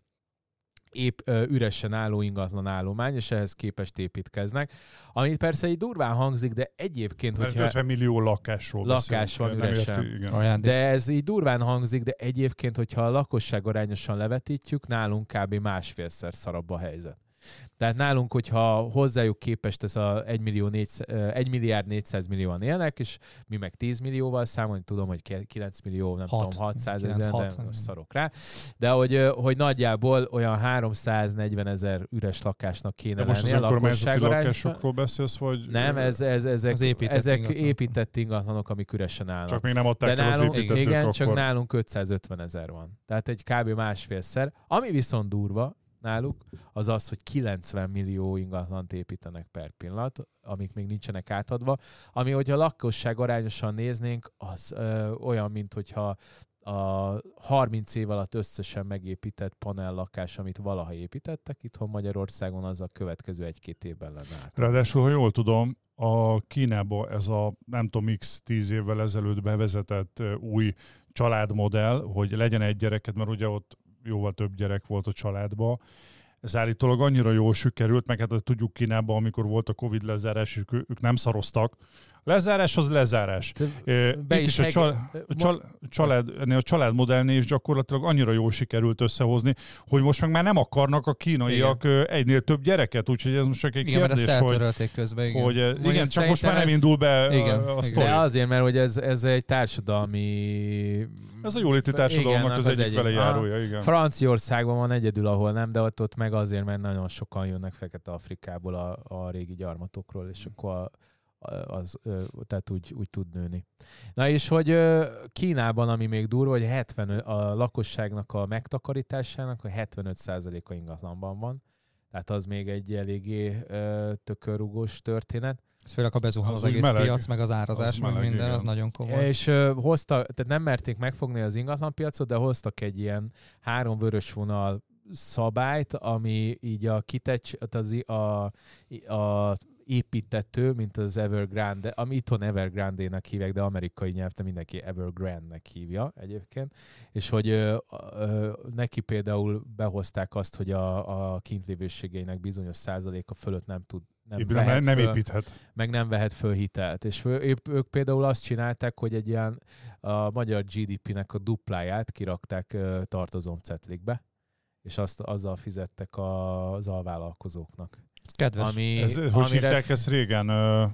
üresen álló ingatlan állomány, és ehhez képest építkeznek. Ami persze így durván hangzik, de egyébként, hogyha... 50 millió lakásról lakás van üresen. De ez így durván hangzik, de egyébként, hogyha a lakosság arányosan levetítjük, nálunk kb. 1,5-szer szarabb a helyzet. Tehát nálunk, hogyha hozzájuk képest ez a 1 milliárd 400 millióan élnek, és mi meg 10 millióval számolni, tudom, hogy 9 millió, nem tudom, 600 ezer, de most szarok rá. De hogy nagyjából olyan 340 000 üres lakásnak kéne lenni. De most az önkormányzati lakásokról beszélsz, vagy? Nem, ezek épített ingatlanok, amik üresen állnak. Csak még nem adták el az építettük igen, akkor. csak nálunk 550 000 van. Tehát egy kb. 1,5-szer. Ami viszont durva náluk, az az, hogy 90 millió ingatlant építenek per pillanat, amik még nincsenek átadva, ami, hogyha lakosság arányosan néznénk, az olyan, mint hogyha a 30 év alatt összesen megépített panellakás, amit valaha építettek itthon Magyarországon, az a következő 1-2 évben lenne át. Ráadásul, ha jól tudom, a Kínában ez a nem tudom x 10 évvel ezelőtt bevezetett új családmodell, hogy legyen egy gyereket, mert ugye ott jóval több gyerek volt a családban. Ez állítólag annyira jól sikerült, meg hát tudjuk Kínában, amikor volt a Covid lezárás, ők nem szaroztak. Lezárás az lezárás. Itt is a családmodellnél is gyakorlatilag annyira jól sikerült összehozni, hogy most meg már nem akarnak a kínaiak egynél több gyereket, úgyhogy ez most csak egy kérdés, hogy igen, csak most már nem indul be a sztori. De azért, mert hogy ez egy társadalmi... Ez a jóléti társadalomnak az egyik vele járója, igen. Franciaországban van egyedül, ahol nem, de ott meg azért, mert nagyon sokan jönnek Fekete-Afrikából a régi gyarmatokról, és akkor tehát úgy tud nőni. Na és hogy Kínában, ami még durva, hogy a lakosságnak a megtakarításának a 75%-a ingatlanban van. Tehát az még egy eléggé tökörrugós történet. Ez főleg a bezuhan az egész meleg. Piac, meg az árazás, az meg meleg, minden, igen. Az nagyon komoly. És tehát nem merték megfogni az ingatlanpiacot, de hoztak egy ilyen 3 vörös vonal szabályt, ami így a építető, mint az Evergrande, ami itthon Evergrande-nek hívják, de amerikai nyelvten mindenki Evergrande-nek hívja egyébként, és hogy neki például behozták azt, hogy a kintlévőségeinek bizonyos százaléka fölött nem építhet. Meg nem vehet föl hitelt. És ők például azt csinálták, hogy egy ilyen a magyar GDP-nek a dupláját kirakták tartozomcetlikbe, és azzal fizettek az alvállalkozóknak. Kedves. Hogy hívták ezt régen?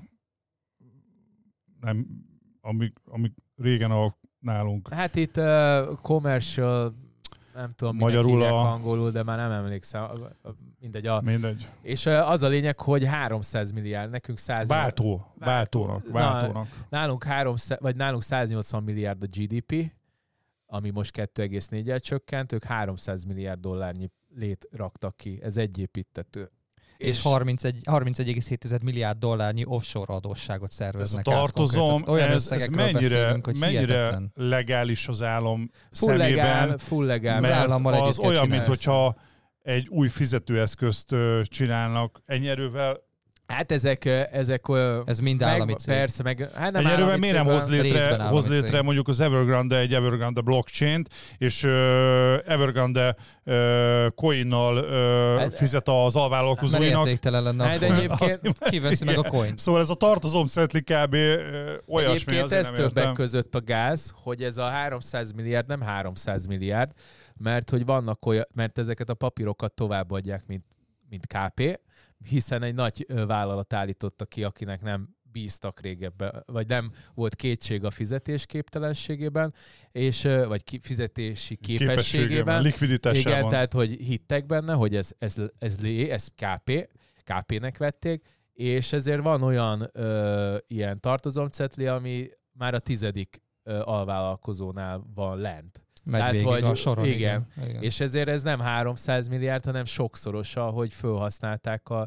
Ami régen nálunk. Hát itt commercial, nem tudom, magyarul angolul, de már nem emlékszem. Mindegy. És az a lényeg, hogy 300 milliárd, nekünk 100 Váltónak. Nálunk 180 milliárd a GDP, ami most 2,4-el csökkent, ők 300 milliárd dollárnyi lét raktak ki. Ez egy építető. És 31,7 milliárd dollárnyi offshore adósságot szerveznek át. Tartozom, ez mennyire legális az állam szemében? Full legál. Mert az olyan, mintha egy új fizetőeszközt csinálnak ennyi erővel. Hát ez mind állami cég. Persze, hát nem erővel miért nem hoz létre mondjuk az Evergrande egy Evergrande blockchain-t, és Evergrande coinnal fizet az alvállalkozóinak. Mert értéktelen lenne a coin. Egyébként kiveszi meg a coint. Szóval ez a tartozomcetli kb. Olyasmi. Egyébként ez többek között a gáz, hogy ez a 300 milliárd nem 300 milliárd, mert hogy vannak mert ezeket a papírokat továbbadják, mint KP, hiszen egy nagy vállalat állította ki, akinek nem bíztak régebben, vagy nem volt kétség a fizetésképtelenségében, és, vagy fizetési képességében. Likviditásában. Igen, tehát hogy hittek benne, hogy ez KP-nek vették, és ezért van olyan ilyen tartozomcetli, ami már a 10. alvállalkozónál van lent. Megy végig a soron. Igen. És ezért ez nem 300 milliárd, hanem sokszorosa, hogy felhasználták a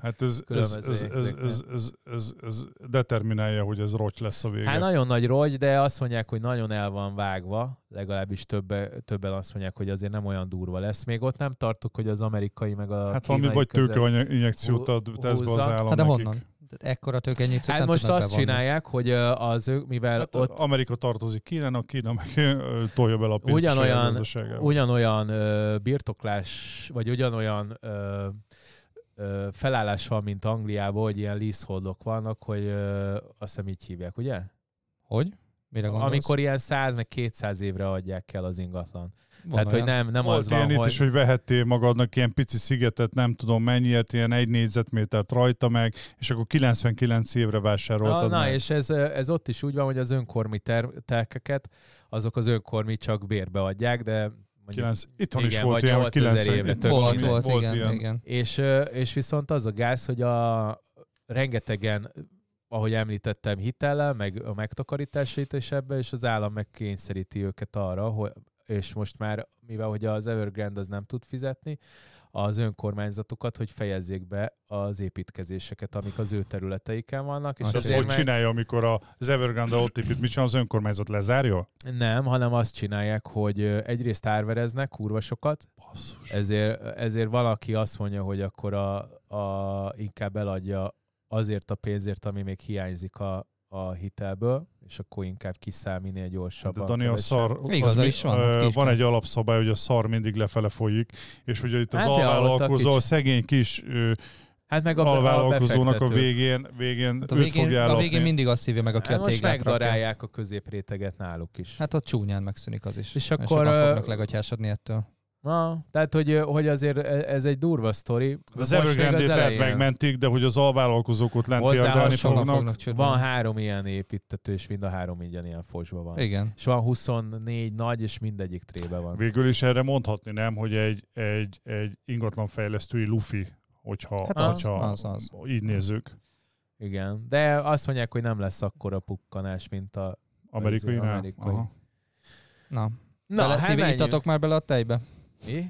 ez determinálja, hogy ez rotty lesz a vége. Hát nagyon nagy rotty, de azt mondják, hogy nagyon el van vágva, legalábbis többen azt mondják, hogy azért nem olyan durva lesz. Még ott nem tartok, hogy az amerikai meg a hát valami vagy tőkeinjekciót tesz be az állam. Hát de honnan? Ekkora tőkenyit hát most azt csinálják, hogy mivel hát ott... Amerika tartozik Kínának, Kína meg tolja bele a pénzt ugyanolyan birtoklás, vagy ugyanolyan felállás van, mint Angliában, hogy ilyen leaseholdok vannak, hogy azt hiszem így hívják, ugye? Hogy? Mire gondolsz? Amikor ilyen 100 meg 200 évre adják el az ingatlan. Tehát, hogy nem az van, hogy... is, hogy vehettél magadnak ilyen pici szigetet, nem tudom mennyiért, ilyen 1 négyzetmétert rajta meg, és akkor 99 évre vásároltad meg. És ez ott is úgy van, hogy az önkormi telkeket, azok az önkormi csak bérbe adják, de itthon is volt ilyen, 9000 évre. Volt igen. És viszont az a gáz, hogy rengetegen, ahogy említettem, hitellel, meg a megtakarításait is ebbe, és az állam megkényszeríti őket arra, hogy és most már, mivel hogy az Evergrande az nem tud fizetni, az önkormányzatokat, hogy fejezzék be az építkezéseket, amik az ő területeiken vannak. És azt hogy csinálja, amikor az Evergrande ott épít, mit csinál az önkormányzat, lezárja? Nem, hanem azt csinálják, hogy egyrészt árvereznek kurva sokat, ezért valaki azt mondja, hogy akkor inkább eladja azért a pénzért, ami még hiányzik a hitelből, és akkor inkább kiszáll minél gyorsabban. De Dani, a szar, van egy alapszabály, hogy a szar mindig lefele folyik, és ugye itt az alvállalkozó, a szegény kis meg alvállalkozónak a végén őt fogja ellopni. A végén mindig azt hívja meg, aki a téglát most megdarálják a középréteget náluk is. Hát ott csúnyán megszűnik az is. És akkor fognak legatyásodni ettől. Tehát, hogy azért ez egy durva sztori. Az Evergrande-t lehet megmentik, de hogy az alvállalkozók ott lent érdelni fognak. Van 3 ilyen építető, és mind a 3 ilyen fosba van. Igen. És van 24 nagy, és mindegyik trébe van. Végül is erre mondhatni, nem, hogy egy ingatlanfejlesztői lufi, hogyha az. Így nézzük. Igen, de azt mondják, hogy nem lesz akkora pukkanás, mint az amerikai. Na, ittatok már bele a tejbe? Mi?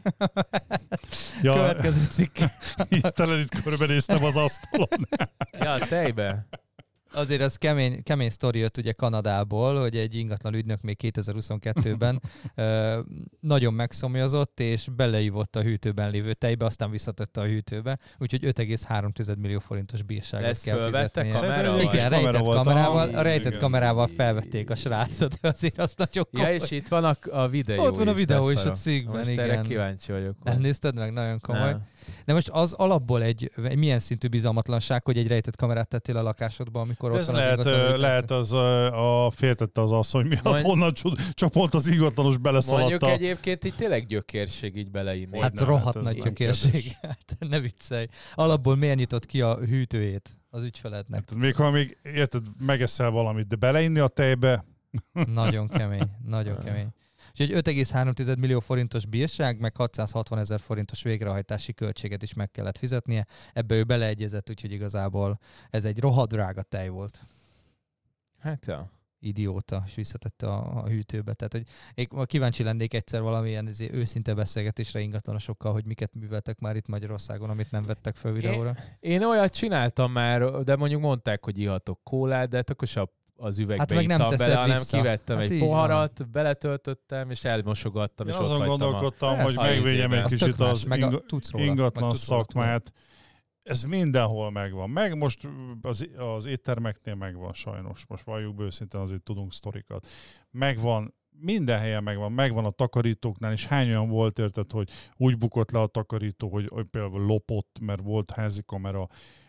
Következő cikk. Talán itt körbenéztem az asztalon. Ja, a tejbe. Azért az kemény sztori jött ugye Kanadából, hogy egy ingatlan ügynök még 2022-ben nagyon megszomjazott, és beleívott a hűtőben lévő tejbe, aztán visszatette a hűtőbe, úgyhogy 5,3 millió forintos bírságot kell fizetnie. Kamerával? Igen, rejtett kamerával felvették a srácot, azért azt nagyon komoly. Ja, és itt van a videó. Ott van a videó is a cikkben, most igen. Erre kíváncsi vagyok. Nem nézted meg? Nagyon komoly. Nem. De most az alapból egy milyen szintű bizalmatlanság, hogy egy rejtett kamerát tettél a lakásodba, amikor ott van az ingatlan? Lehet féltette az asszony miatt, honnan csak pont az ingatlanos beleszaladt. Mondjuk egyébként így tényleg gyökérség így beleinni. Hát rohadt nagy gyökérség. Hát, ne viccelj. Alapból miért nyitott ki a hűtőjét az ügyfelednek? Hát, még ha még érted, megeszel valamit, de beleinni a tejbe? Nagyon kemény, nagyon kemény. Úgyhogy 5,3 millió forintos bírság, meg 660 000 forintos végrehajtási költséget is meg kellett fizetnie. Ebbe ő beleegyezett, úgyhogy igazából ez egy rohadt drága tej volt. Hát ja. Idióta, és visszatette a hűtőbe. Tehát, hogy én kíváncsi lennék egyszer valamilyen őszinte beszélgetésre ingatlanosokkal, hogy miket műveltek már itt Magyarországon, amit nem vettek fel videóra. Én olyat csináltam már, de mondjuk mondták, hogy ihatok kólát, de akkor se az üvegbe ittam bele, hanem kivettem egy poharat, beletöltöttem, és elmosogattam, és ott azon gondolkodtam, hogy megvédjem egy kicsit az ingatlan szakmát. Ez mindenhol megvan. Meg most az éttermeknél megvan sajnos. Most valljuk be őszintén, azért tudunk sztorikat. Megvan, minden helyen megvan a takarítóknál, és hány olyan volt, érted, hogy úgy bukott le a takarító, hogy például lopott, mert volt házi kamera.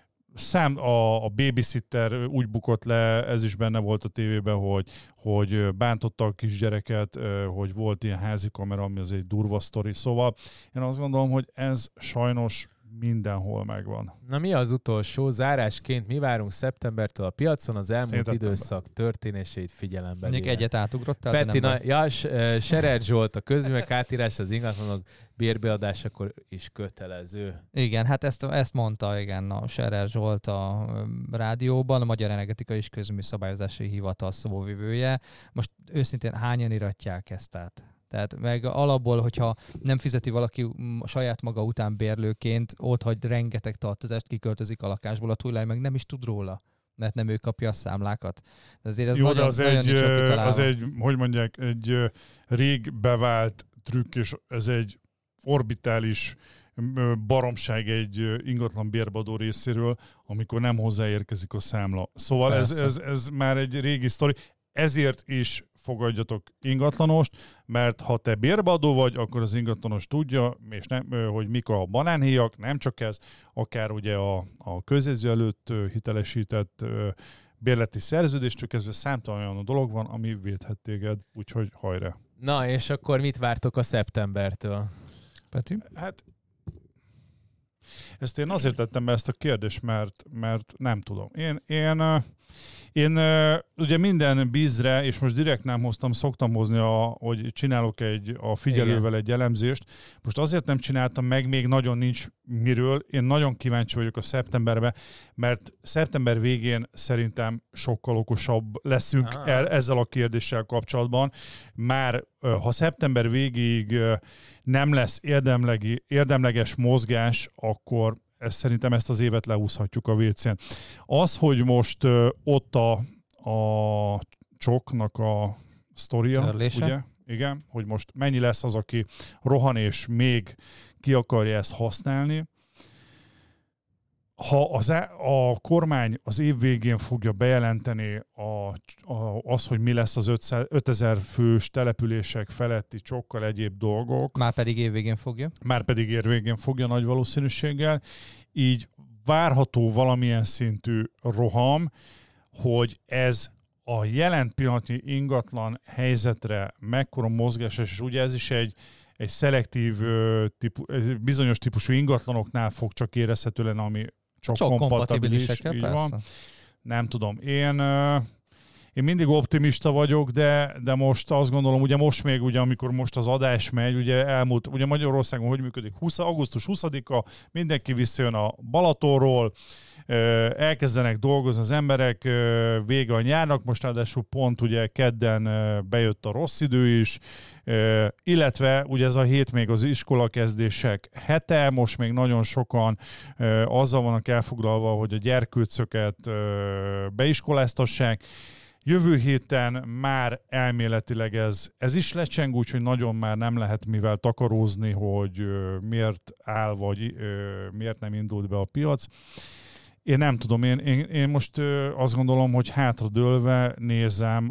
A babysitter úgy bukott le, ez is benne volt a tévében, hogy bántotta a kisgyereket, hogy volt ilyen házi kamera, ami az egy durva sztori. Szóval én azt gondolom, hogy ez sajnos mindenhol megvan. Na mi az utolsó? Zárásként mi várunk szeptembertől a piacon, az elmúlt időszak történéseit figyelembe. Mondjuk egyet átugrottál? Peti, Serer Zsolt, a közművek átírás az ingatlanok bérbeadásakor is kötelező. Igen, hát ezt mondta a Serer Zsolt a rádióban, a Magyar Energetikai és Közmű Szabályozási Hivatal szóvivője. Most őszintén hányan iratják ezt át? Tehát meg alapból, hogyha nem fizeti valaki saját maga után bérlőként, ott hagy rengeteg tartozást, kiköltözik a lakásból, a túlláj meg nem is tud róla, mert nem ő kapja a számlákat. De azért ez az egy, hogy mondják, egy rég bevált trükk, és ez egy orbitális baromság egy ingatlan bérbadó részéről, amikor nem hozzáérkezik a számla. Szóval ez már egy régi sztori. Ezért is fogadjatok ingatlanost, mert ha te bérbadó vagy, akkor az ingatlanos tudja, és nem, hogy mik a banánhéjak, nem csak ez, akár ugye a közjegyző előtt hitelesített bérleti szerződéstől kezdve számtalan olyan dolog van, ami védhet téged, úgyhogy hajrá. Na, és akkor mit vártok a szeptembertől? Peti? Hát ezt én azért tettem be ezt a kérdést, mert nem tudom. Én ugye minden bízre, és most direkt nem hoztam, szoktam hozni, hogy csinálok a figyelővel egy elemzést. Most azért nem csináltam meg, még nagyon nincs miről. Én nagyon kíváncsi vagyok a szeptemberbe, mert szeptember végén szerintem sokkal okosabb leszünk ezzel a kérdéssel kapcsolatban. Már ha szeptember végéig nem lesz érdemleges mozgás, akkor szerintem ezt az évet leúszhatjuk a WC-n. Az, hogy most ott a csoknak a sztoria, ugye? Igen, hogy most mennyi lesz az, aki rohan és még ki akarja ezt használni. Ha a kormány az év végén fogja bejelenteni az, hogy mi lesz az 5000 fős települések feletti csokkal egyéb dolgok. Már pedig évvégén fogja nagy valószínűséggel. Így várható valamilyen szintű roham, hogy ez a jelen pillanatnyi ingatlan helyzetre mekkora mozgás, és ugye ez is egy szelektív, bizonyos típusú ingatlanoknál fog csak érezhető lenni, ami csak kompatibilisek, így van. Nem tudom. Én Én mindig optimista vagyok, de most azt gondolom, ugye most még, ugye, amikor most az adás megy, ugye elmúlt, ugye Magyarországon hogy működik, augusztus 20-a, mindenki visszajön a Balatonról, elkezdenek dolgozni az emberek, vége a nyárnak, most ráadásul pont ugye kedden bejött a rossz idő is, illetve ugye ez a hét még az iskolakezdések hete, most még nagyon sokan azzal vannak elfoglalva, hogy a gyerkőcöket beiskoláztassák. Jövő héten már elméletileg ez is lecseng, úgyhogy nagyon már nem lehet mivel takarózni, hogy miért áll, vagy miért nem indult be a piac. Én nem tudom, én most azt gondolom, hogy hátradőlve nézem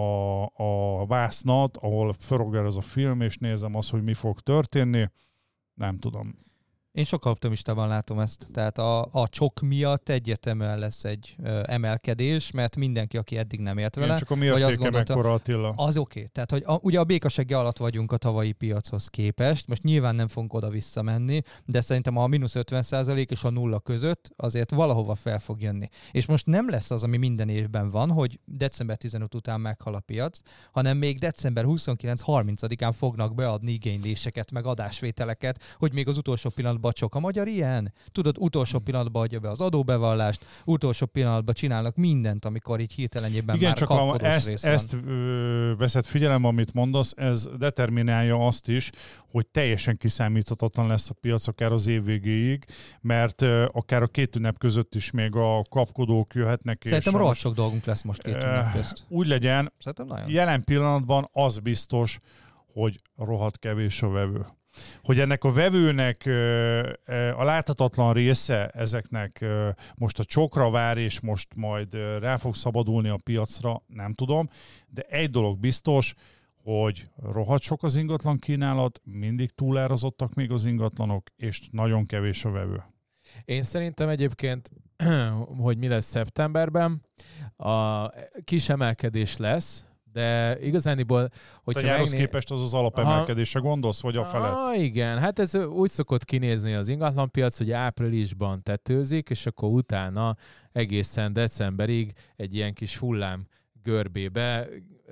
a vásznat, ahol forog ez a film, és nézem azt, hogy mi fog történni. Nem tudom. Én sokkal optimistában látom ezt. Tehát a csok miatt egyértelműen lesz egy emelkedés, mert mindenki, aki eddig nem ért vele. Én csak a mértéke mekkora, Attila. Az oké. Tehát, hogy ugye a békasegge alatt vagyunk a tavalyi piachoz képest. Most nyilván nem fogunk oda visszamenni, de szerintem a -50% és a 0 között azért valahova fel fog jönni. És most nem lesz az, ami minden évben van, hogy december 15 után meghal a piac, hanem még december 29-30-án fognak beadni igényléseket, meg adásvételeket, hogy még az utolsó pillanatban csak a magyar ilyen. Tudod, utolsó pillanatban adja be az adóbevallást, utolsó pillanatban csinálnak mindent, amikor így hirtelenjében igen, már csak kapkodós rész van. Ezt veszed figyelembe, amit mondasz, ez determinálja azt is, hogy teljesen kiszámíthatatlan lesz a piac akár az év végéig, mert akár a két ünnep között is még a kapkodók jöhetnek. Szerintem rohadt sok dolgunk lesz most két ünnep közt. Úgy legyen, jelen pillanatban az biztos, hogy rohadt kevés a vevő. Hogy ennek a vevőnek a láthatatlan része ezeknek most a csokra vár, és most majd rá fog szabadulni a piacra, nem tudom, de egy dolog biztos, hogy rohadt sok az ingatlan kínálat, mindig túlárazottak még az ingatlanok, és nagyon kevés a vevő. Én szerintem egyébként, hogy mi lesz szeptemberben, a kis emelkedés lesz, de igazániból, hogyha a nyárhoz képest az alapemelkedésre gondolsz, vagy a felett? Igen, hát ez úgy szokott kinézni az ingatlanpiac, hogy áprilisban tetőzik, és akkor utána egészen decemberig egy ilyen kis hullám görbébe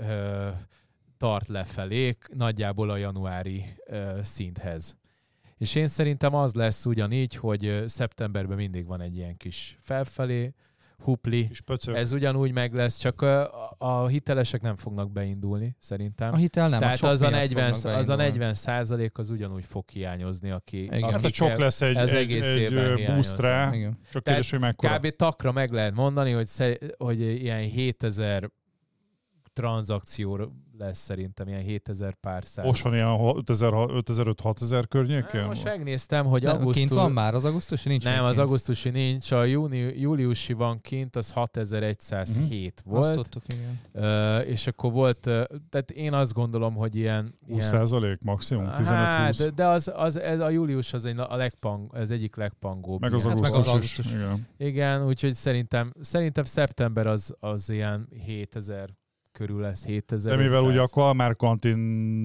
tart lefelé, nagyjából a januári szinthez. És én szerintem az lesz ugyanígy, hogy szeptemberben mindig van egy ilyen kis felfelé, hupli, ez ugyanúgy meg lesz, csak a hitelesek nem fognak beindulni, szerintem. A hitel nem, tehát az a 40% az ugyanúgy fog hiányozni, aki hát a csok lesz egy boost rá, csak kérdés, hogy mekkora. Kb. Takra meg lehet mondani, hogy ilyen 7000 tranzakció lesz szerintem, ilyen 7000 pár szám. Most van ilyen 5500-6000 környékén? Most megnéztem, hogy augusztus... Kint van már, az augusztusi nincs? Nem, az augusztusi nincs, a júliusi van kint, az 6107 volt. Azt tudtuk, igen. És akkor volt, tehát én azt gondolom, hogy ilyen... 20% maximum? 15-20? Hát, de ez a július az az egyik legpangóbb. Meg az augusztus is. Igen, úgyhogy szerintem szeptember az ilyen 7000 körül lesz, 7000. De mivel ugye a Kalmár kantin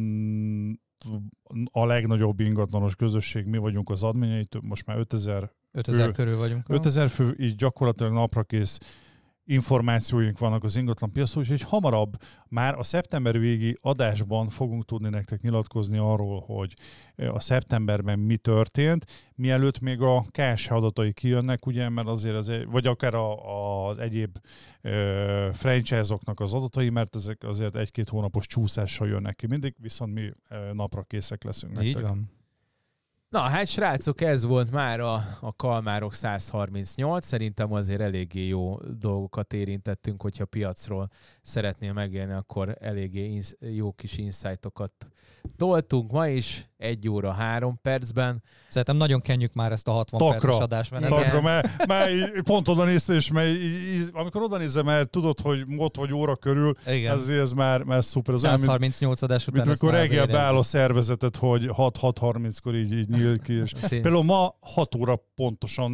a legnagyobb ingatlanos közösség, mi vagyunk az adminjai, most már 5000 körül vagyunk. 5000 fő, így gyakorlatilag naprakész információink vannak az ingatlan piacon, úgyhogy hamarabb már a szeptember végi adásban fogunk tudni nektek nyilatkozni arról, hogy a szeptemberben mi történt, mielőtt még a KSH adatai kijönnek, ugye, mert azért vagy akár az egyéb franchise-oknak az adatai, mert ezek azért 1-2 hónapos csúszással jönnek ki mindig, viszont mi napra készek leszünk nektek. Így van. Na, hát srácok, ez volt már a Kalmárok 138. Szerintem azért eléggé jó dolgokat érintettünk, hogyha piacról szeretnél megélni, akkor eléggé jó kis insightokat toltunk ma is, 1 óra 3 percben. Szerintem nagyon kenjük már ezt a 60 perces adásmenetet. Takra, mert pont oda néztem, és amikor oda nézem, mert tudod, hogy ott vagy óra körül, ez már szuper. Az 138 adás után. Mint amikor reggel beáll a szervezetet, hogy 6-6:30-kor így nyíl ki. És például ma 6 óra pontosan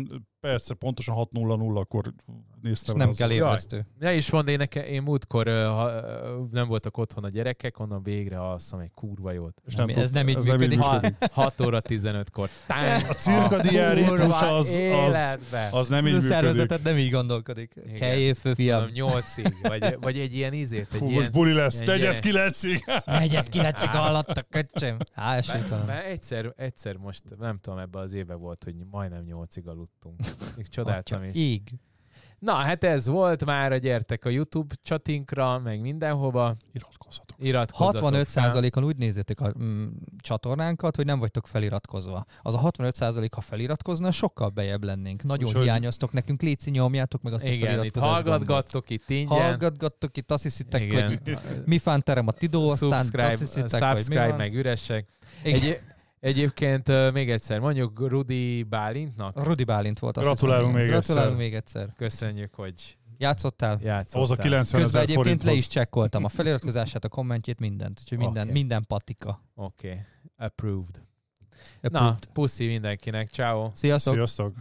Persze, pontosan 6:00, akkor néztem. Nem kell ébresztő. Ne is mondd, én múltkor nem voltak otthon a gyerekek, onnan végre alszom egy kurva jót. És ez nem így működik. 6:15-kor. A cirkadián ritmus az nem így működik. A szervezetet nem így gondolkodik. Keljél fő, fiam. 8-ig, vagy egy ilyen izét. Fú, most buli lesz, 4:09-ig. 4:09-ig hallottak, köcsöm. Egyszer most, nem tudom, ebben az évben volt, hogy majdnem 8-ig aludtunk. Még csodáltam is. Íg. Na, hát ez volt már, gyertek a YouTube csatinkra, meg mindenhova. Iratkozzatok. 65%-on úgy nézzétek a csatornánkat, hogy nem vagytok feliratkozva. Az a 65%, ha feliratkozna, sokkal bejebb lennénk. Nagyon hiányoztok nekünk, léci, nyomjátok meg azt a feliratkozást. Igen, hallgatgattok itt ingyen. Hallgatgattok itt, azt hiszitek, igen, hogy mi fánterem a Tidó, aztán azt hiszitek, hogy mi van. Meg üresek. Egyébként még egyszer, mondjuk Rudi Bálintnak. Rudi Bálint volt. Gratulálunk még egyszer. Köszönjük, hogy játszottál. Ahhoz a 90 000 közben egyébként le is csekkoltam a feliratkozását, a kommentjét, mindent. Úgyhogy minden patika. Oké. Approved. Na, puszi mindenkinek. Ciao. Sziasztok. Sziasztok.